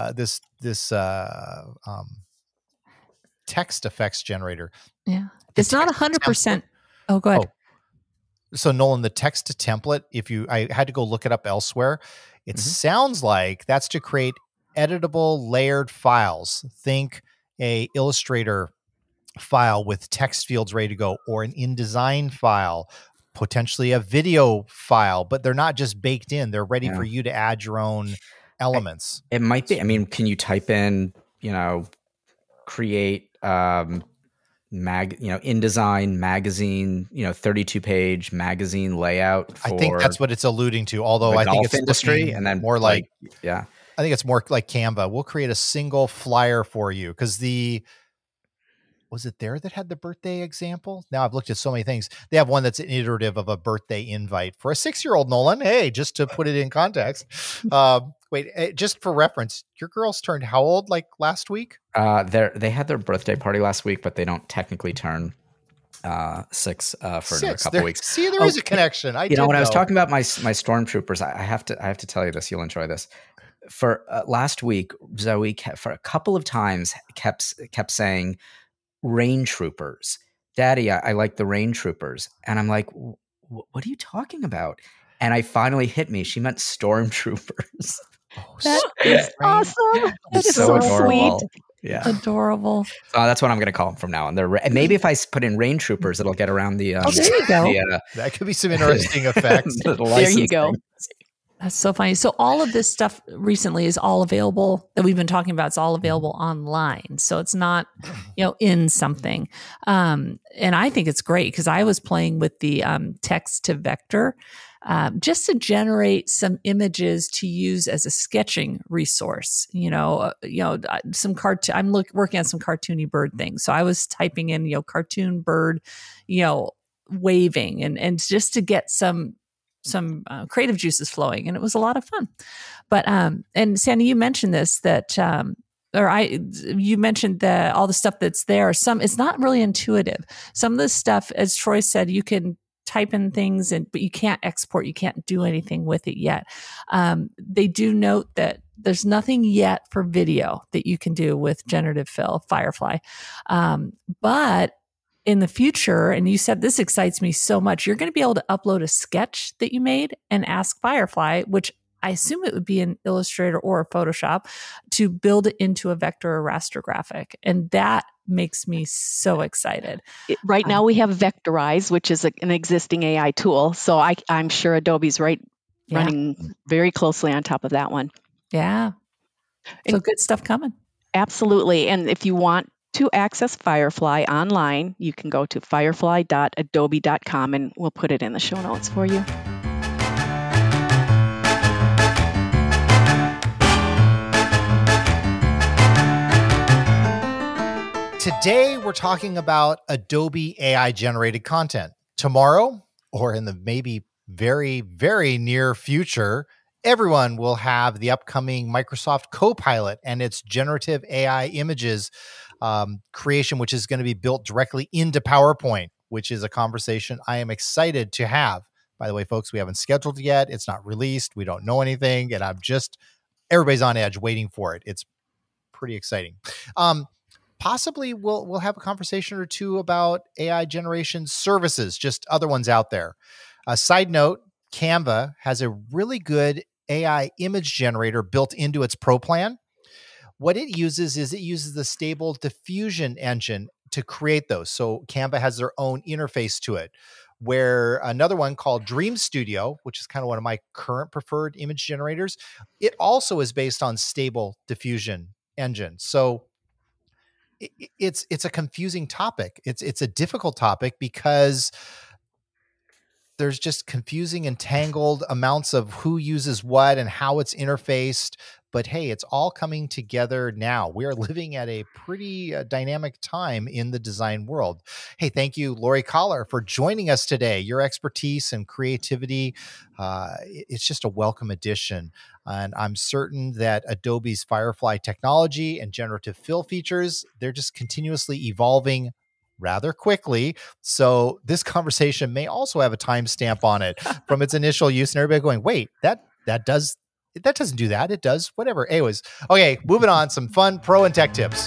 text effects generator. Yeah, it's not 100%. Oh, go ahead. So Nolan, the text to template, I had to go look it up elsewhere. It sounds like that's to create editable layered files. Think a Illustrator file with text fields ready to go, or an InDesign file, potentially a video file, but they're not just baked in. They're ready for you to add your own elements. It might be. I mean, can you type in, create InDesign magazine, 32-page magazine layout for, I think that's what it's alluding to, although I think it's industry, and then more like I think it's more like Canva. We'll create a single flyer for you, because was it there that had the birthday example? Now I've looked at so many things. They have one that's an iterative of a birthday invite for a 6-year-old, Nolan. Hey, just to put it in context. Wait, just for reference, your girls turned how old, like last week? They had their birthday party last week, but they don't technically turn 6 for another couple weeks. See, there is a connection. When I was talking about my stormtroopers, I have to tell you this. You'll enjoy this. For last week, Zoe for a couple of times kept saying rain troopers. Daddy, I like the rain troopers. And I'm like, what are you talking about? And I finally hit me. She meant stormtroopers. That is awesome. That is so sweet. Yeah, adorable. That's what I'm going to call them from now on. Maybe if I put in rain troopers, it'll get around the. There you go. That could be some interesting effects. There you go. That's so funny. So all of this stuff recently is all available that we've been talking about. It's all available online. So it's not, in something. And I think it's great because I was playing with the text to vector just to generate some images to use as a sketching resource. Some cartoon. I'm working on some cartoony bird things. So I was typing in, cartoon bird, waving and just to get some creative juices flowing, and it was a lot of fun. But and Sandy, you mentioned this you mentioned that all the stuff that's there. It's not really intuitive. Some of the stuff, as Troy said, you can type in things, but you can't export. You can't do anything with it yet. They do note that there's nothing yet for video that you can do with generative fill, Firefly, but in the future, and you said this excites me so much, you're going to be able to upload a sketch that you made and ask Firefly, which I assume it would be in Illustrator or Photoshop, to build it into a vector or raster graphic. And that makes me so excited. Right now we have Vectorize, which is an existing AI tool. So I'm sure Adobe's running very closely on top of that one. Yeah. So good stuff coming. Absolutely. And if you want to access Firefly online, you can go to firefly.adobe.com, and we'll put it in the show notes for you. Today, we're talking about Adobe AI generated content. Tomorrow, or in the maybe very, very near future, everyone will have the upcoming Microsoft Copilot and its generative AI images creation, which is going to be built directly into PowerPoint, which is a conversation I am excited to have. By the way, folks, we haven't scheduled it yet. It's not released. We don't know anything. And everybody's on edge waiting for it. It's pretty exciting. Possibly we'll have a conversation or two about AI generation services, just other ones out there. Side note, Canva has a really good AI image generator built into its Pro plan. What it uses the Stable Diffusion engine to create those. So Canva has their own interface to it, where another one called Dream Studio, which is kind of one of my current preferred image generators, it also is based on Stable Diffusion engine. So it's a confusing topic. It's a difficult topic because there's just confusing and tangled amounts of who uses what and how it's interfaced. But hey, it's all coming together now. We are living at a pretty dynamic time in the design world. Hey, thank you, Lori Collar, for joining us today. Your expertise and creativity, it's just a welcome addition. And I'm certain that Adobe's Firefly technology and generative fill features, they're just continuously evolving rather quickly. So this conversation may also have a timestamp on it from its initial use, and everybody going, wait, that doesn't do that. It does whatever. Anyways, okay, moving on. Some fun pro and tech tips.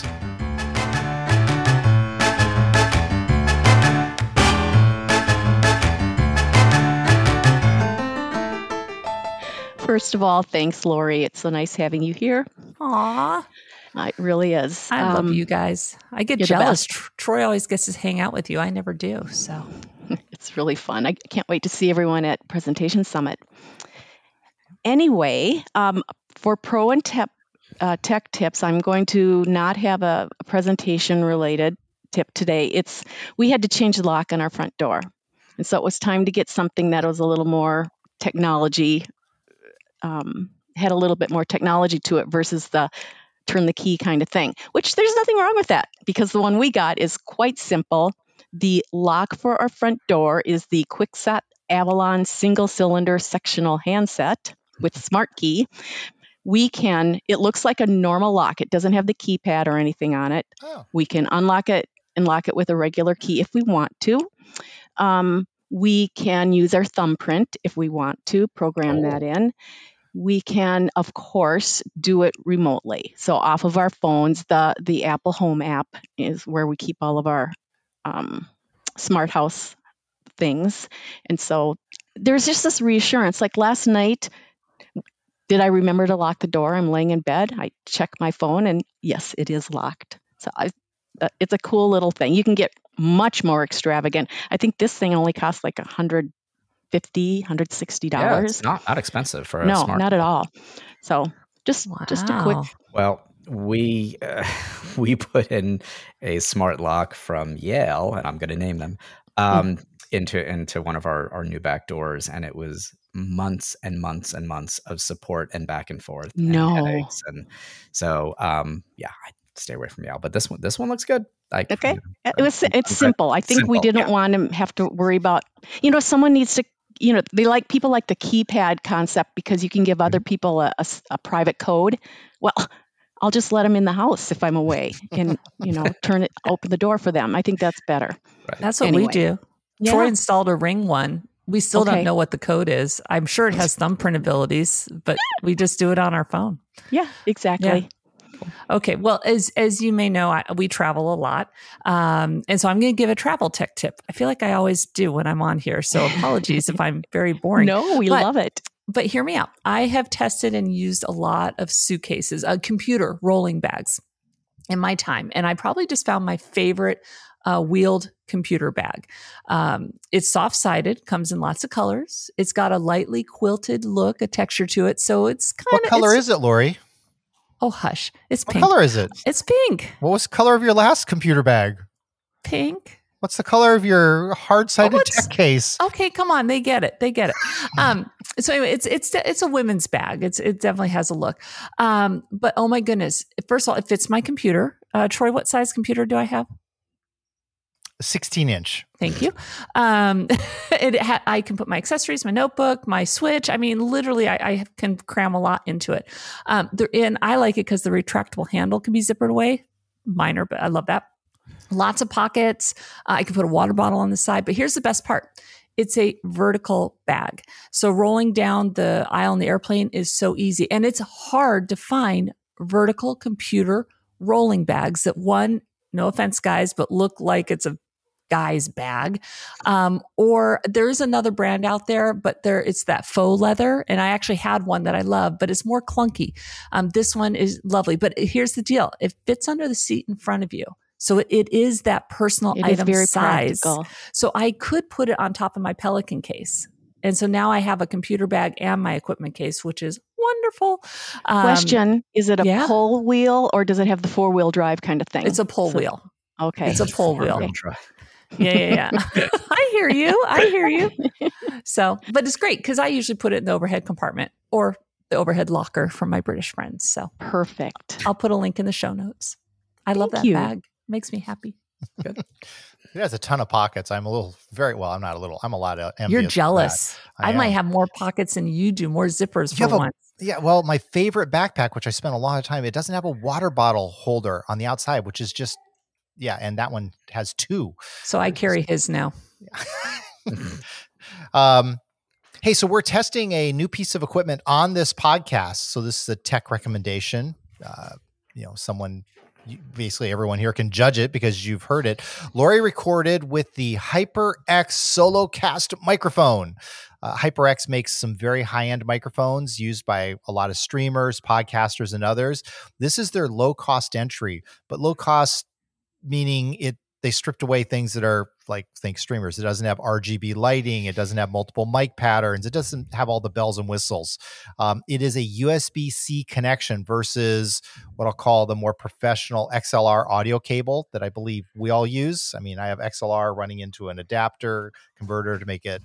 First of all, thanks, Lori. It's so nice having you here. Aww. It really is. I love you guys. I get jealous. Troy always gets to hang out with you. I never do. So it's really fun. I can't wait to see everyone at Presentation Summit. Anyway, for pro and tech tips, I'm going to not have a presentation related tip today. We had to change the lock on our front door. And so it was time to get something that was a little more technology, had a little bit more technology to it versus the turn the key kind of thing, which there's nothing wrong with that because the one we got is quite simple. The lock for our front door is the Kwikset Avalon single cylinder sectional handset with smart key. It looks like a normal lock. It doesn't have the keypad or anything on it. Oh. We can unlock it and lock it with a regular key if we want to. We can use our thumbprint if we want to program that in. We can, of course, do it remotely. So off of our phones, the Apple Home app is where we keep all of our smart house things. And so there's just this reassurance. Like last night, did I remember to lock the door? I'm laying in bed. I check my phone and yes, it is locked. So it's a cool little thing. You can get much more extravagant. I think this thing only costs like $150, $160. Yeah, it's not expensive for a smart. No, not at all. So just a quick. Well, we put in a smart lock from Yale, and I'm going to name them, into one of our new back doors, and it was months and months and months of support and back and forth and headaches, and so I stay away from Yale. But this one looks good. Okay, it's simple. I think we didn't want to have to worry about. Someone needs to. People like the keypad concept because you can give other people a private code. Well, I'll just let them in the house if I'm away and, open the door for them. I think that's better. Right. That's what we do. Yeah. Troy installed a Ring one. We still don't know what the code is. I'm sure it has thumbprint abilities, but we just do it on our phone. Yeah, exactly. Yeah. Okay. Well, as you may know, we travel a lot. And so I'm going to give a travel tech tip. I feel like I always do when I'm on here. So apologies if I'm very boring. No, we love it. But hear me out. I have tested and used a lot of suitcases, computer rolling bags in my time. And I probably just found my favorite wheeled computer bag. It's soft-sided, comes in lots of colors. It's got a lightly quilted look, a texture to it. So it's kind of... What color is it, Lori? Oh, hush. It's pink. What color is it? It's pink. What was the color of your last computer bag? Pink. What's the color of your hard-sided tech case? Okay, come on. They get it. So anyway, it's a women's bag. It definitely has a look. But oh my goodness. First of all, it fits my computer. Troy, what size computer do I have? 16-inch. Thank you. I can put my accessories, my notebook, my Switch. I mean, literally, I can cram a lot into it. And I like it because the retractable handle can be zippered away. Minor, but I love that. Lots of pockets. I can put a water bottle on the side. But here's the best part. It's a vertical bag. So rolling down the aisle in the airplane is so easy. And it's hard to find vertical computer rolling bags that no offense, guys, but look like it's a guy's bag. Or there's another brand out there, but it's that faux leather. And I actually had one that I love, but it's more clunky. This one is lovely. But here's the deal. It fits under the seat in front of you. So it is that personal item size. Practical. So I could put it on top of my Pelican case. And so now I have a computer bag and my equipment case, which is wonderful. Question, is it a pull wheel or does it have the 4-wheel drive kind of thing? It's a pull wheel. Okay. It's a pull wheel. Yeah. I hear you. So, but it's great because I usually put it in the overhead compartment or the overhead locker from my British friends. So perfect. I'll put a link in the show notes. I love that bag. Makes me happy. Good. It has a ton of pockets. I'm a lot envious. You're jealous. I might have more pockets than you do, more zippers for once. Yeah, well, my favorite backpack, which I spent a lot of time, it doesn't have a water bottle holder on the outside, which is just, and that one has 2. So I carry his now. Hey, so we're testing a new piece of equipment on this podcast. So this is a tech recommendation. Someone basically everyone here can judge it because you've heard it. Lori recorded with the HyperX SoloCast microphone. HyperX makes some very high-end microphones used by a lot of streamers, podcasters, and others. This is their low-cost entry, but low-cost meaning they stripped away things that are like, think streamers. It doesn't have RGB lighting. It doesn't have multiple mic patterns. It doesn't have all the bells and whistles. It is a USB-C connection versus what I'll call the more professional XLR audio cable that I believe we all use. I mean, I have XLR running into an adapter converter to make it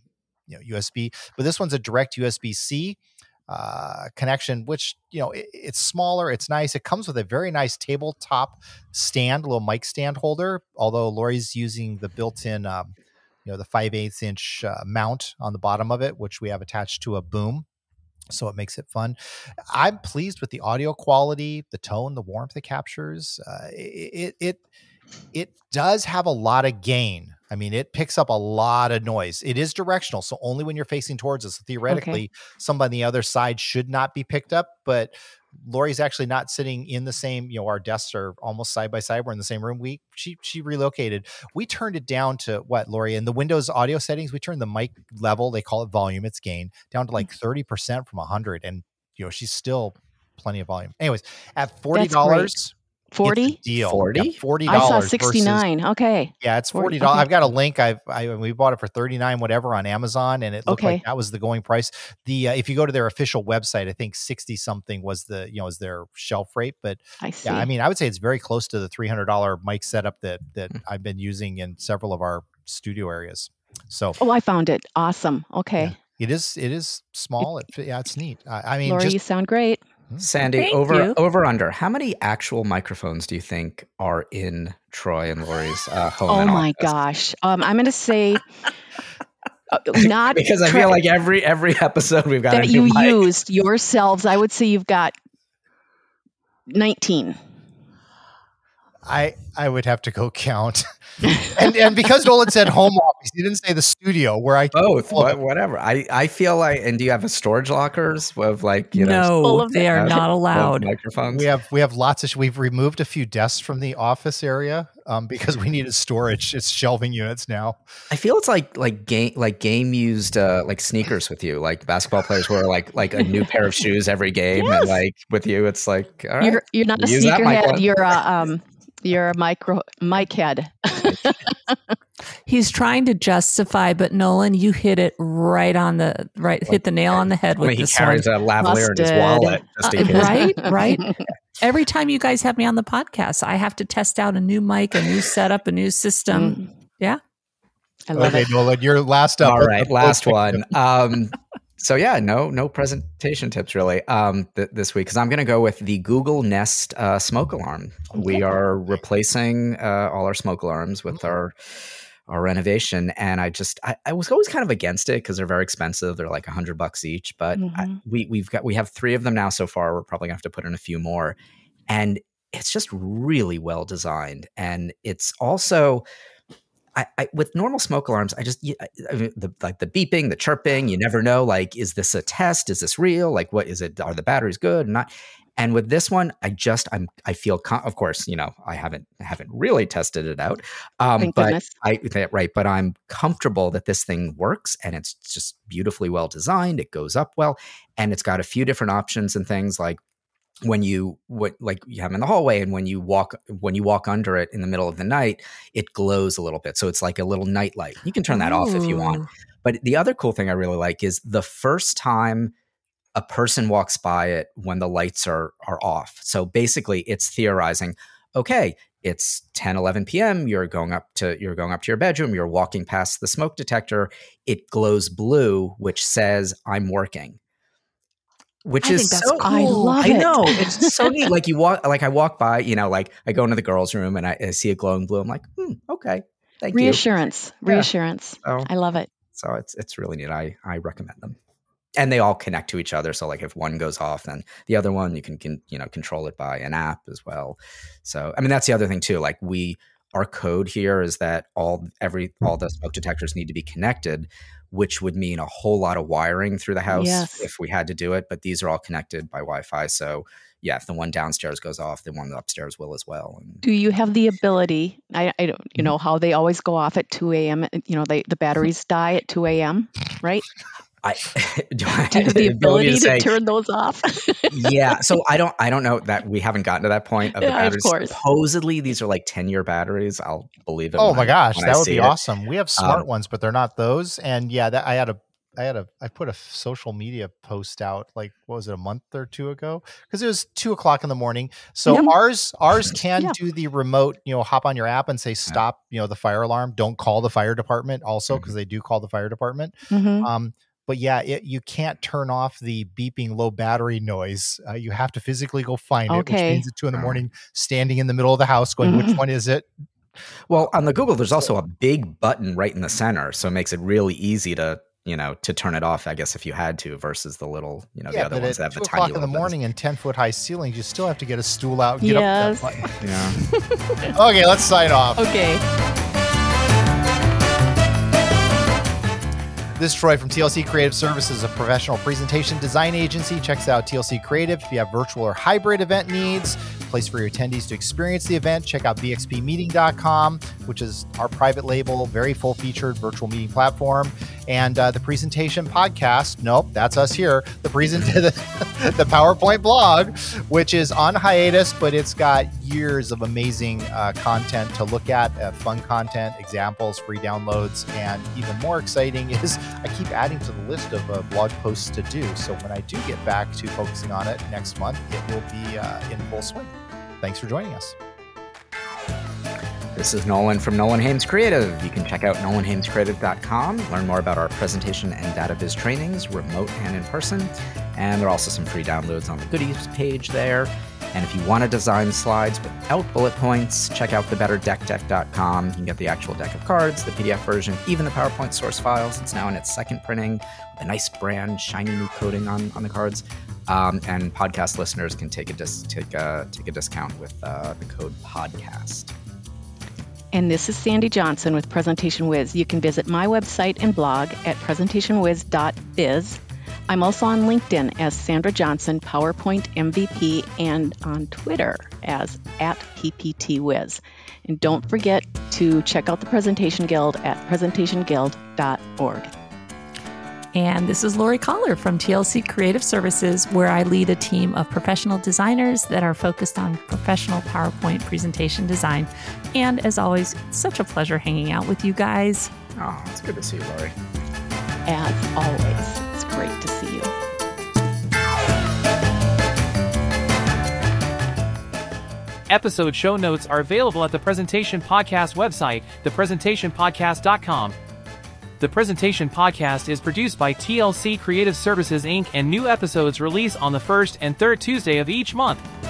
USB, but this one's a direct USB-C connection, which, it's smaller, it's nice. It comes with a very nice tabletop stand, a little mic stand holder, although Lori's using the built-in, the 5/8 inch mount on the bottom of it, which we have attached to a boom. So it makes it fun. I'm pleased with the audio quality, the tone, the warmth it captures. It does have a lot of gain. I mean, it picks up a lot of noise. It is directional, so only when you're facing towards us. Theoretically, somebody on the other side should not be picked up, but Lori's actually not sitting in the same, our desks are almost side by side. We're in the same room. She relocated. We turned it down to what, Lori? In the Windows audio settings, we turned the mic level, they call it volume, it's gain, down to like 30% from 100. And, she's still plenty of volume. Anyways, at $40. 40 deal. 40? Yeah, $40. I saw 69. Versus, okay. Yeah, it's $40. Okay. I've got a link. We bought it for $39 whatever on Amazon, and it looked like that was the going price. The if you go to their official website, I think 60 something was is their shelf rate. But I see. yeah, I mean, I would say it's very close to the $300 mic setup that I've been using in several of our studio areas. So I found it. Awesome. Okay. Yeah, it is small. It's neat. I mean, Lori, you sound great. Sandy, Thank over you. under, how many actual microphones do you think are in Troy and Lori's home? Oh and my office? gosh. I'm going to say not Because I feel like every episode we've got that a new you mic. used yourselves. I would say you've got 19. I would have to go count. and because Nolan said home office, he didn't say the studio where I Both, whatever. I feel like, and do you have a storage lockers of like, No, they are not allowed. microphones? We have lots of we've removed a few desks from the office area because we needed storage. It's shelving units now. I feel it's like game used like sneakers with you, like basketball players wear like a new pair of shoes every game, and like with you, it's like, all right, You're not a use that mic sneakerhead. one. You're a mic head. He's trying to justify, but Nolan, you hit it right on the hit the nail on the head with He this carries one. a lavalier in his Busted. wallet just in case. Right. Every time you guys have me on the podcast, I have to test out a new mic, a new setup, a new system. Yeah. I love Okay, it. Nolan, you're last up. All right, last one. So yeah, no presentation tips really this week, because I'm going to go with the Google Nest smoke alarm. We are replacing all our smoke alarms with our renovation, and I was always kind of against it because they're very expensive. They're like $100 each, but we have 3 of them now so far. We're probably gonna have to put in a few more, and it's just really well designed, and it's also. I with normal smoke alarms, the beeping, the chirping, you never know. Like, is this a test? Is this real? Like, what is it? Are the batteries good or not? And with this one, I feel, of course, I haven't really tested it out. Thank goodness. But I'm comfortable that this thing works, and it's just beautifully well designed. It goes up well, and it's got a few different options and things like. When you have in the hallway, and when you walk under it in the middle of the night, it glows a little bit. So it's like a little night light. You can turn that off if you want. But the other cool thing I really like is the first time a person walks by it when the lights are off. So basically it's theorizing, okay, it's 10, 11 p.m. You're going up to your bedroom. You're walking past the smoke detector. It glows blue, which says I'm working. Which I is think that's so cool. I love I it. know, it's so neat. Like I walk by, like I go into the girls' room and I see it glowing blue. I'm like, okay, thank you. Reassurance. So, I love it. So it's really neat. I recommend them, and they all connect to each other. So like if one goes off, then the other one you can control it by an app as well. So I mean that's the other thing too. Like our code here is that all the smoke detectors need to be connected, which would mean a whole lot of wiring through the house if we had to do it. But these are all connected by Wi-Fi. So, yeah, if the one downstairs goes off, the one upstairs will as well. And Do you have the ability? I don't, you know how they always go off at 2 a.m. You know, the batteries die at 2 a.m. Right? Do you have the ability to turn those off? Yeah. So I don't know that we haven't gotten to that point of the batteries. Of course. Supposedly these are like 10-year batteries. I'll believe it. Oh my gosh, that would be awesome. We have smart ones, but they're not those. And yeah, that I put a social media post out like, what was it, a month or two ago? Because it was 2:00 in the morning. So ours can do the remote, hop on your app and say stop, the fire alarm. Don't call the fire department also, because they do call the fire department. But yeah, you can't turn off the beeping low battery noise. You have to physically go find it, which means at 2 a.m, standing in the middle of the house going, which one is it? Well, on the Google, there's also a big button right in the center. So it makes it really easy to turn it off, I guess, if you had to, versus the little, the other ones that have the tiny 2:00 in the morning and 10-foot high ceilings, you still have to get a stool out and get up that button. Yeah. Okay, let's sign off. Okay. This is Troy from TLC Creative Services, a professional presentation design agency. Check us out, TLC Creative. If you have virtual or hybrid event needs, a place for your attendees to experience the event, check out bxpmeeting.com, which is our private label, very full-featured virtual meeting platform. And the presentation podcast, nope, that's us here, the PowerPoint blog, which is on hiatus, but it's got years of amazing content to look at, fun content, examples, free downloads, and even more exciting is I keep adding to the list of blog posts to do. So when I do get back to focusing on it next month, it will be in full swing. Thanks for joining us. This is Nolan from Nolan Hames Creative. You can check out nolanhamescreative.com, learn more about our presentation and data viz trainings, remote and in person. And there are also some free downloads on the goodies page there. And if you want to design slides without bullet points, check out thebetterdeckdeck.com. You can get the actual deck of cards, the PDF version, even the PowerPoint source files. It's now in its second printing with a nice brand, shiny new coating on the cards. And podcast listeners can take a discount with the code PODCAST. And this is Sandy Johnson with Presentation Wiz. You can visit my website and blog at presentationwiz.biz. I'm also on LinkedIn as Sandra Johnson, PowerPoint MVP, and on Twitter as @PPTWiz. And don't forget to check out the Presentation Guild at presentationguild.org. And this is Lori Collar from TLC Creative Services, where I lead a team of professional designers that are focused on professional PowerPoint presentation design. And as always, it's such a pleasure hanging out with you guys. Oh, it's good to see you, Lori. As always, it's great to see you. Episode show notes are available at the Presentation Podcast website, thepresentationpodcast.com. The Presentation Podcast is produced by TLC Creative Services, Inc., and new episodes release on the first and third Tuesday of each month.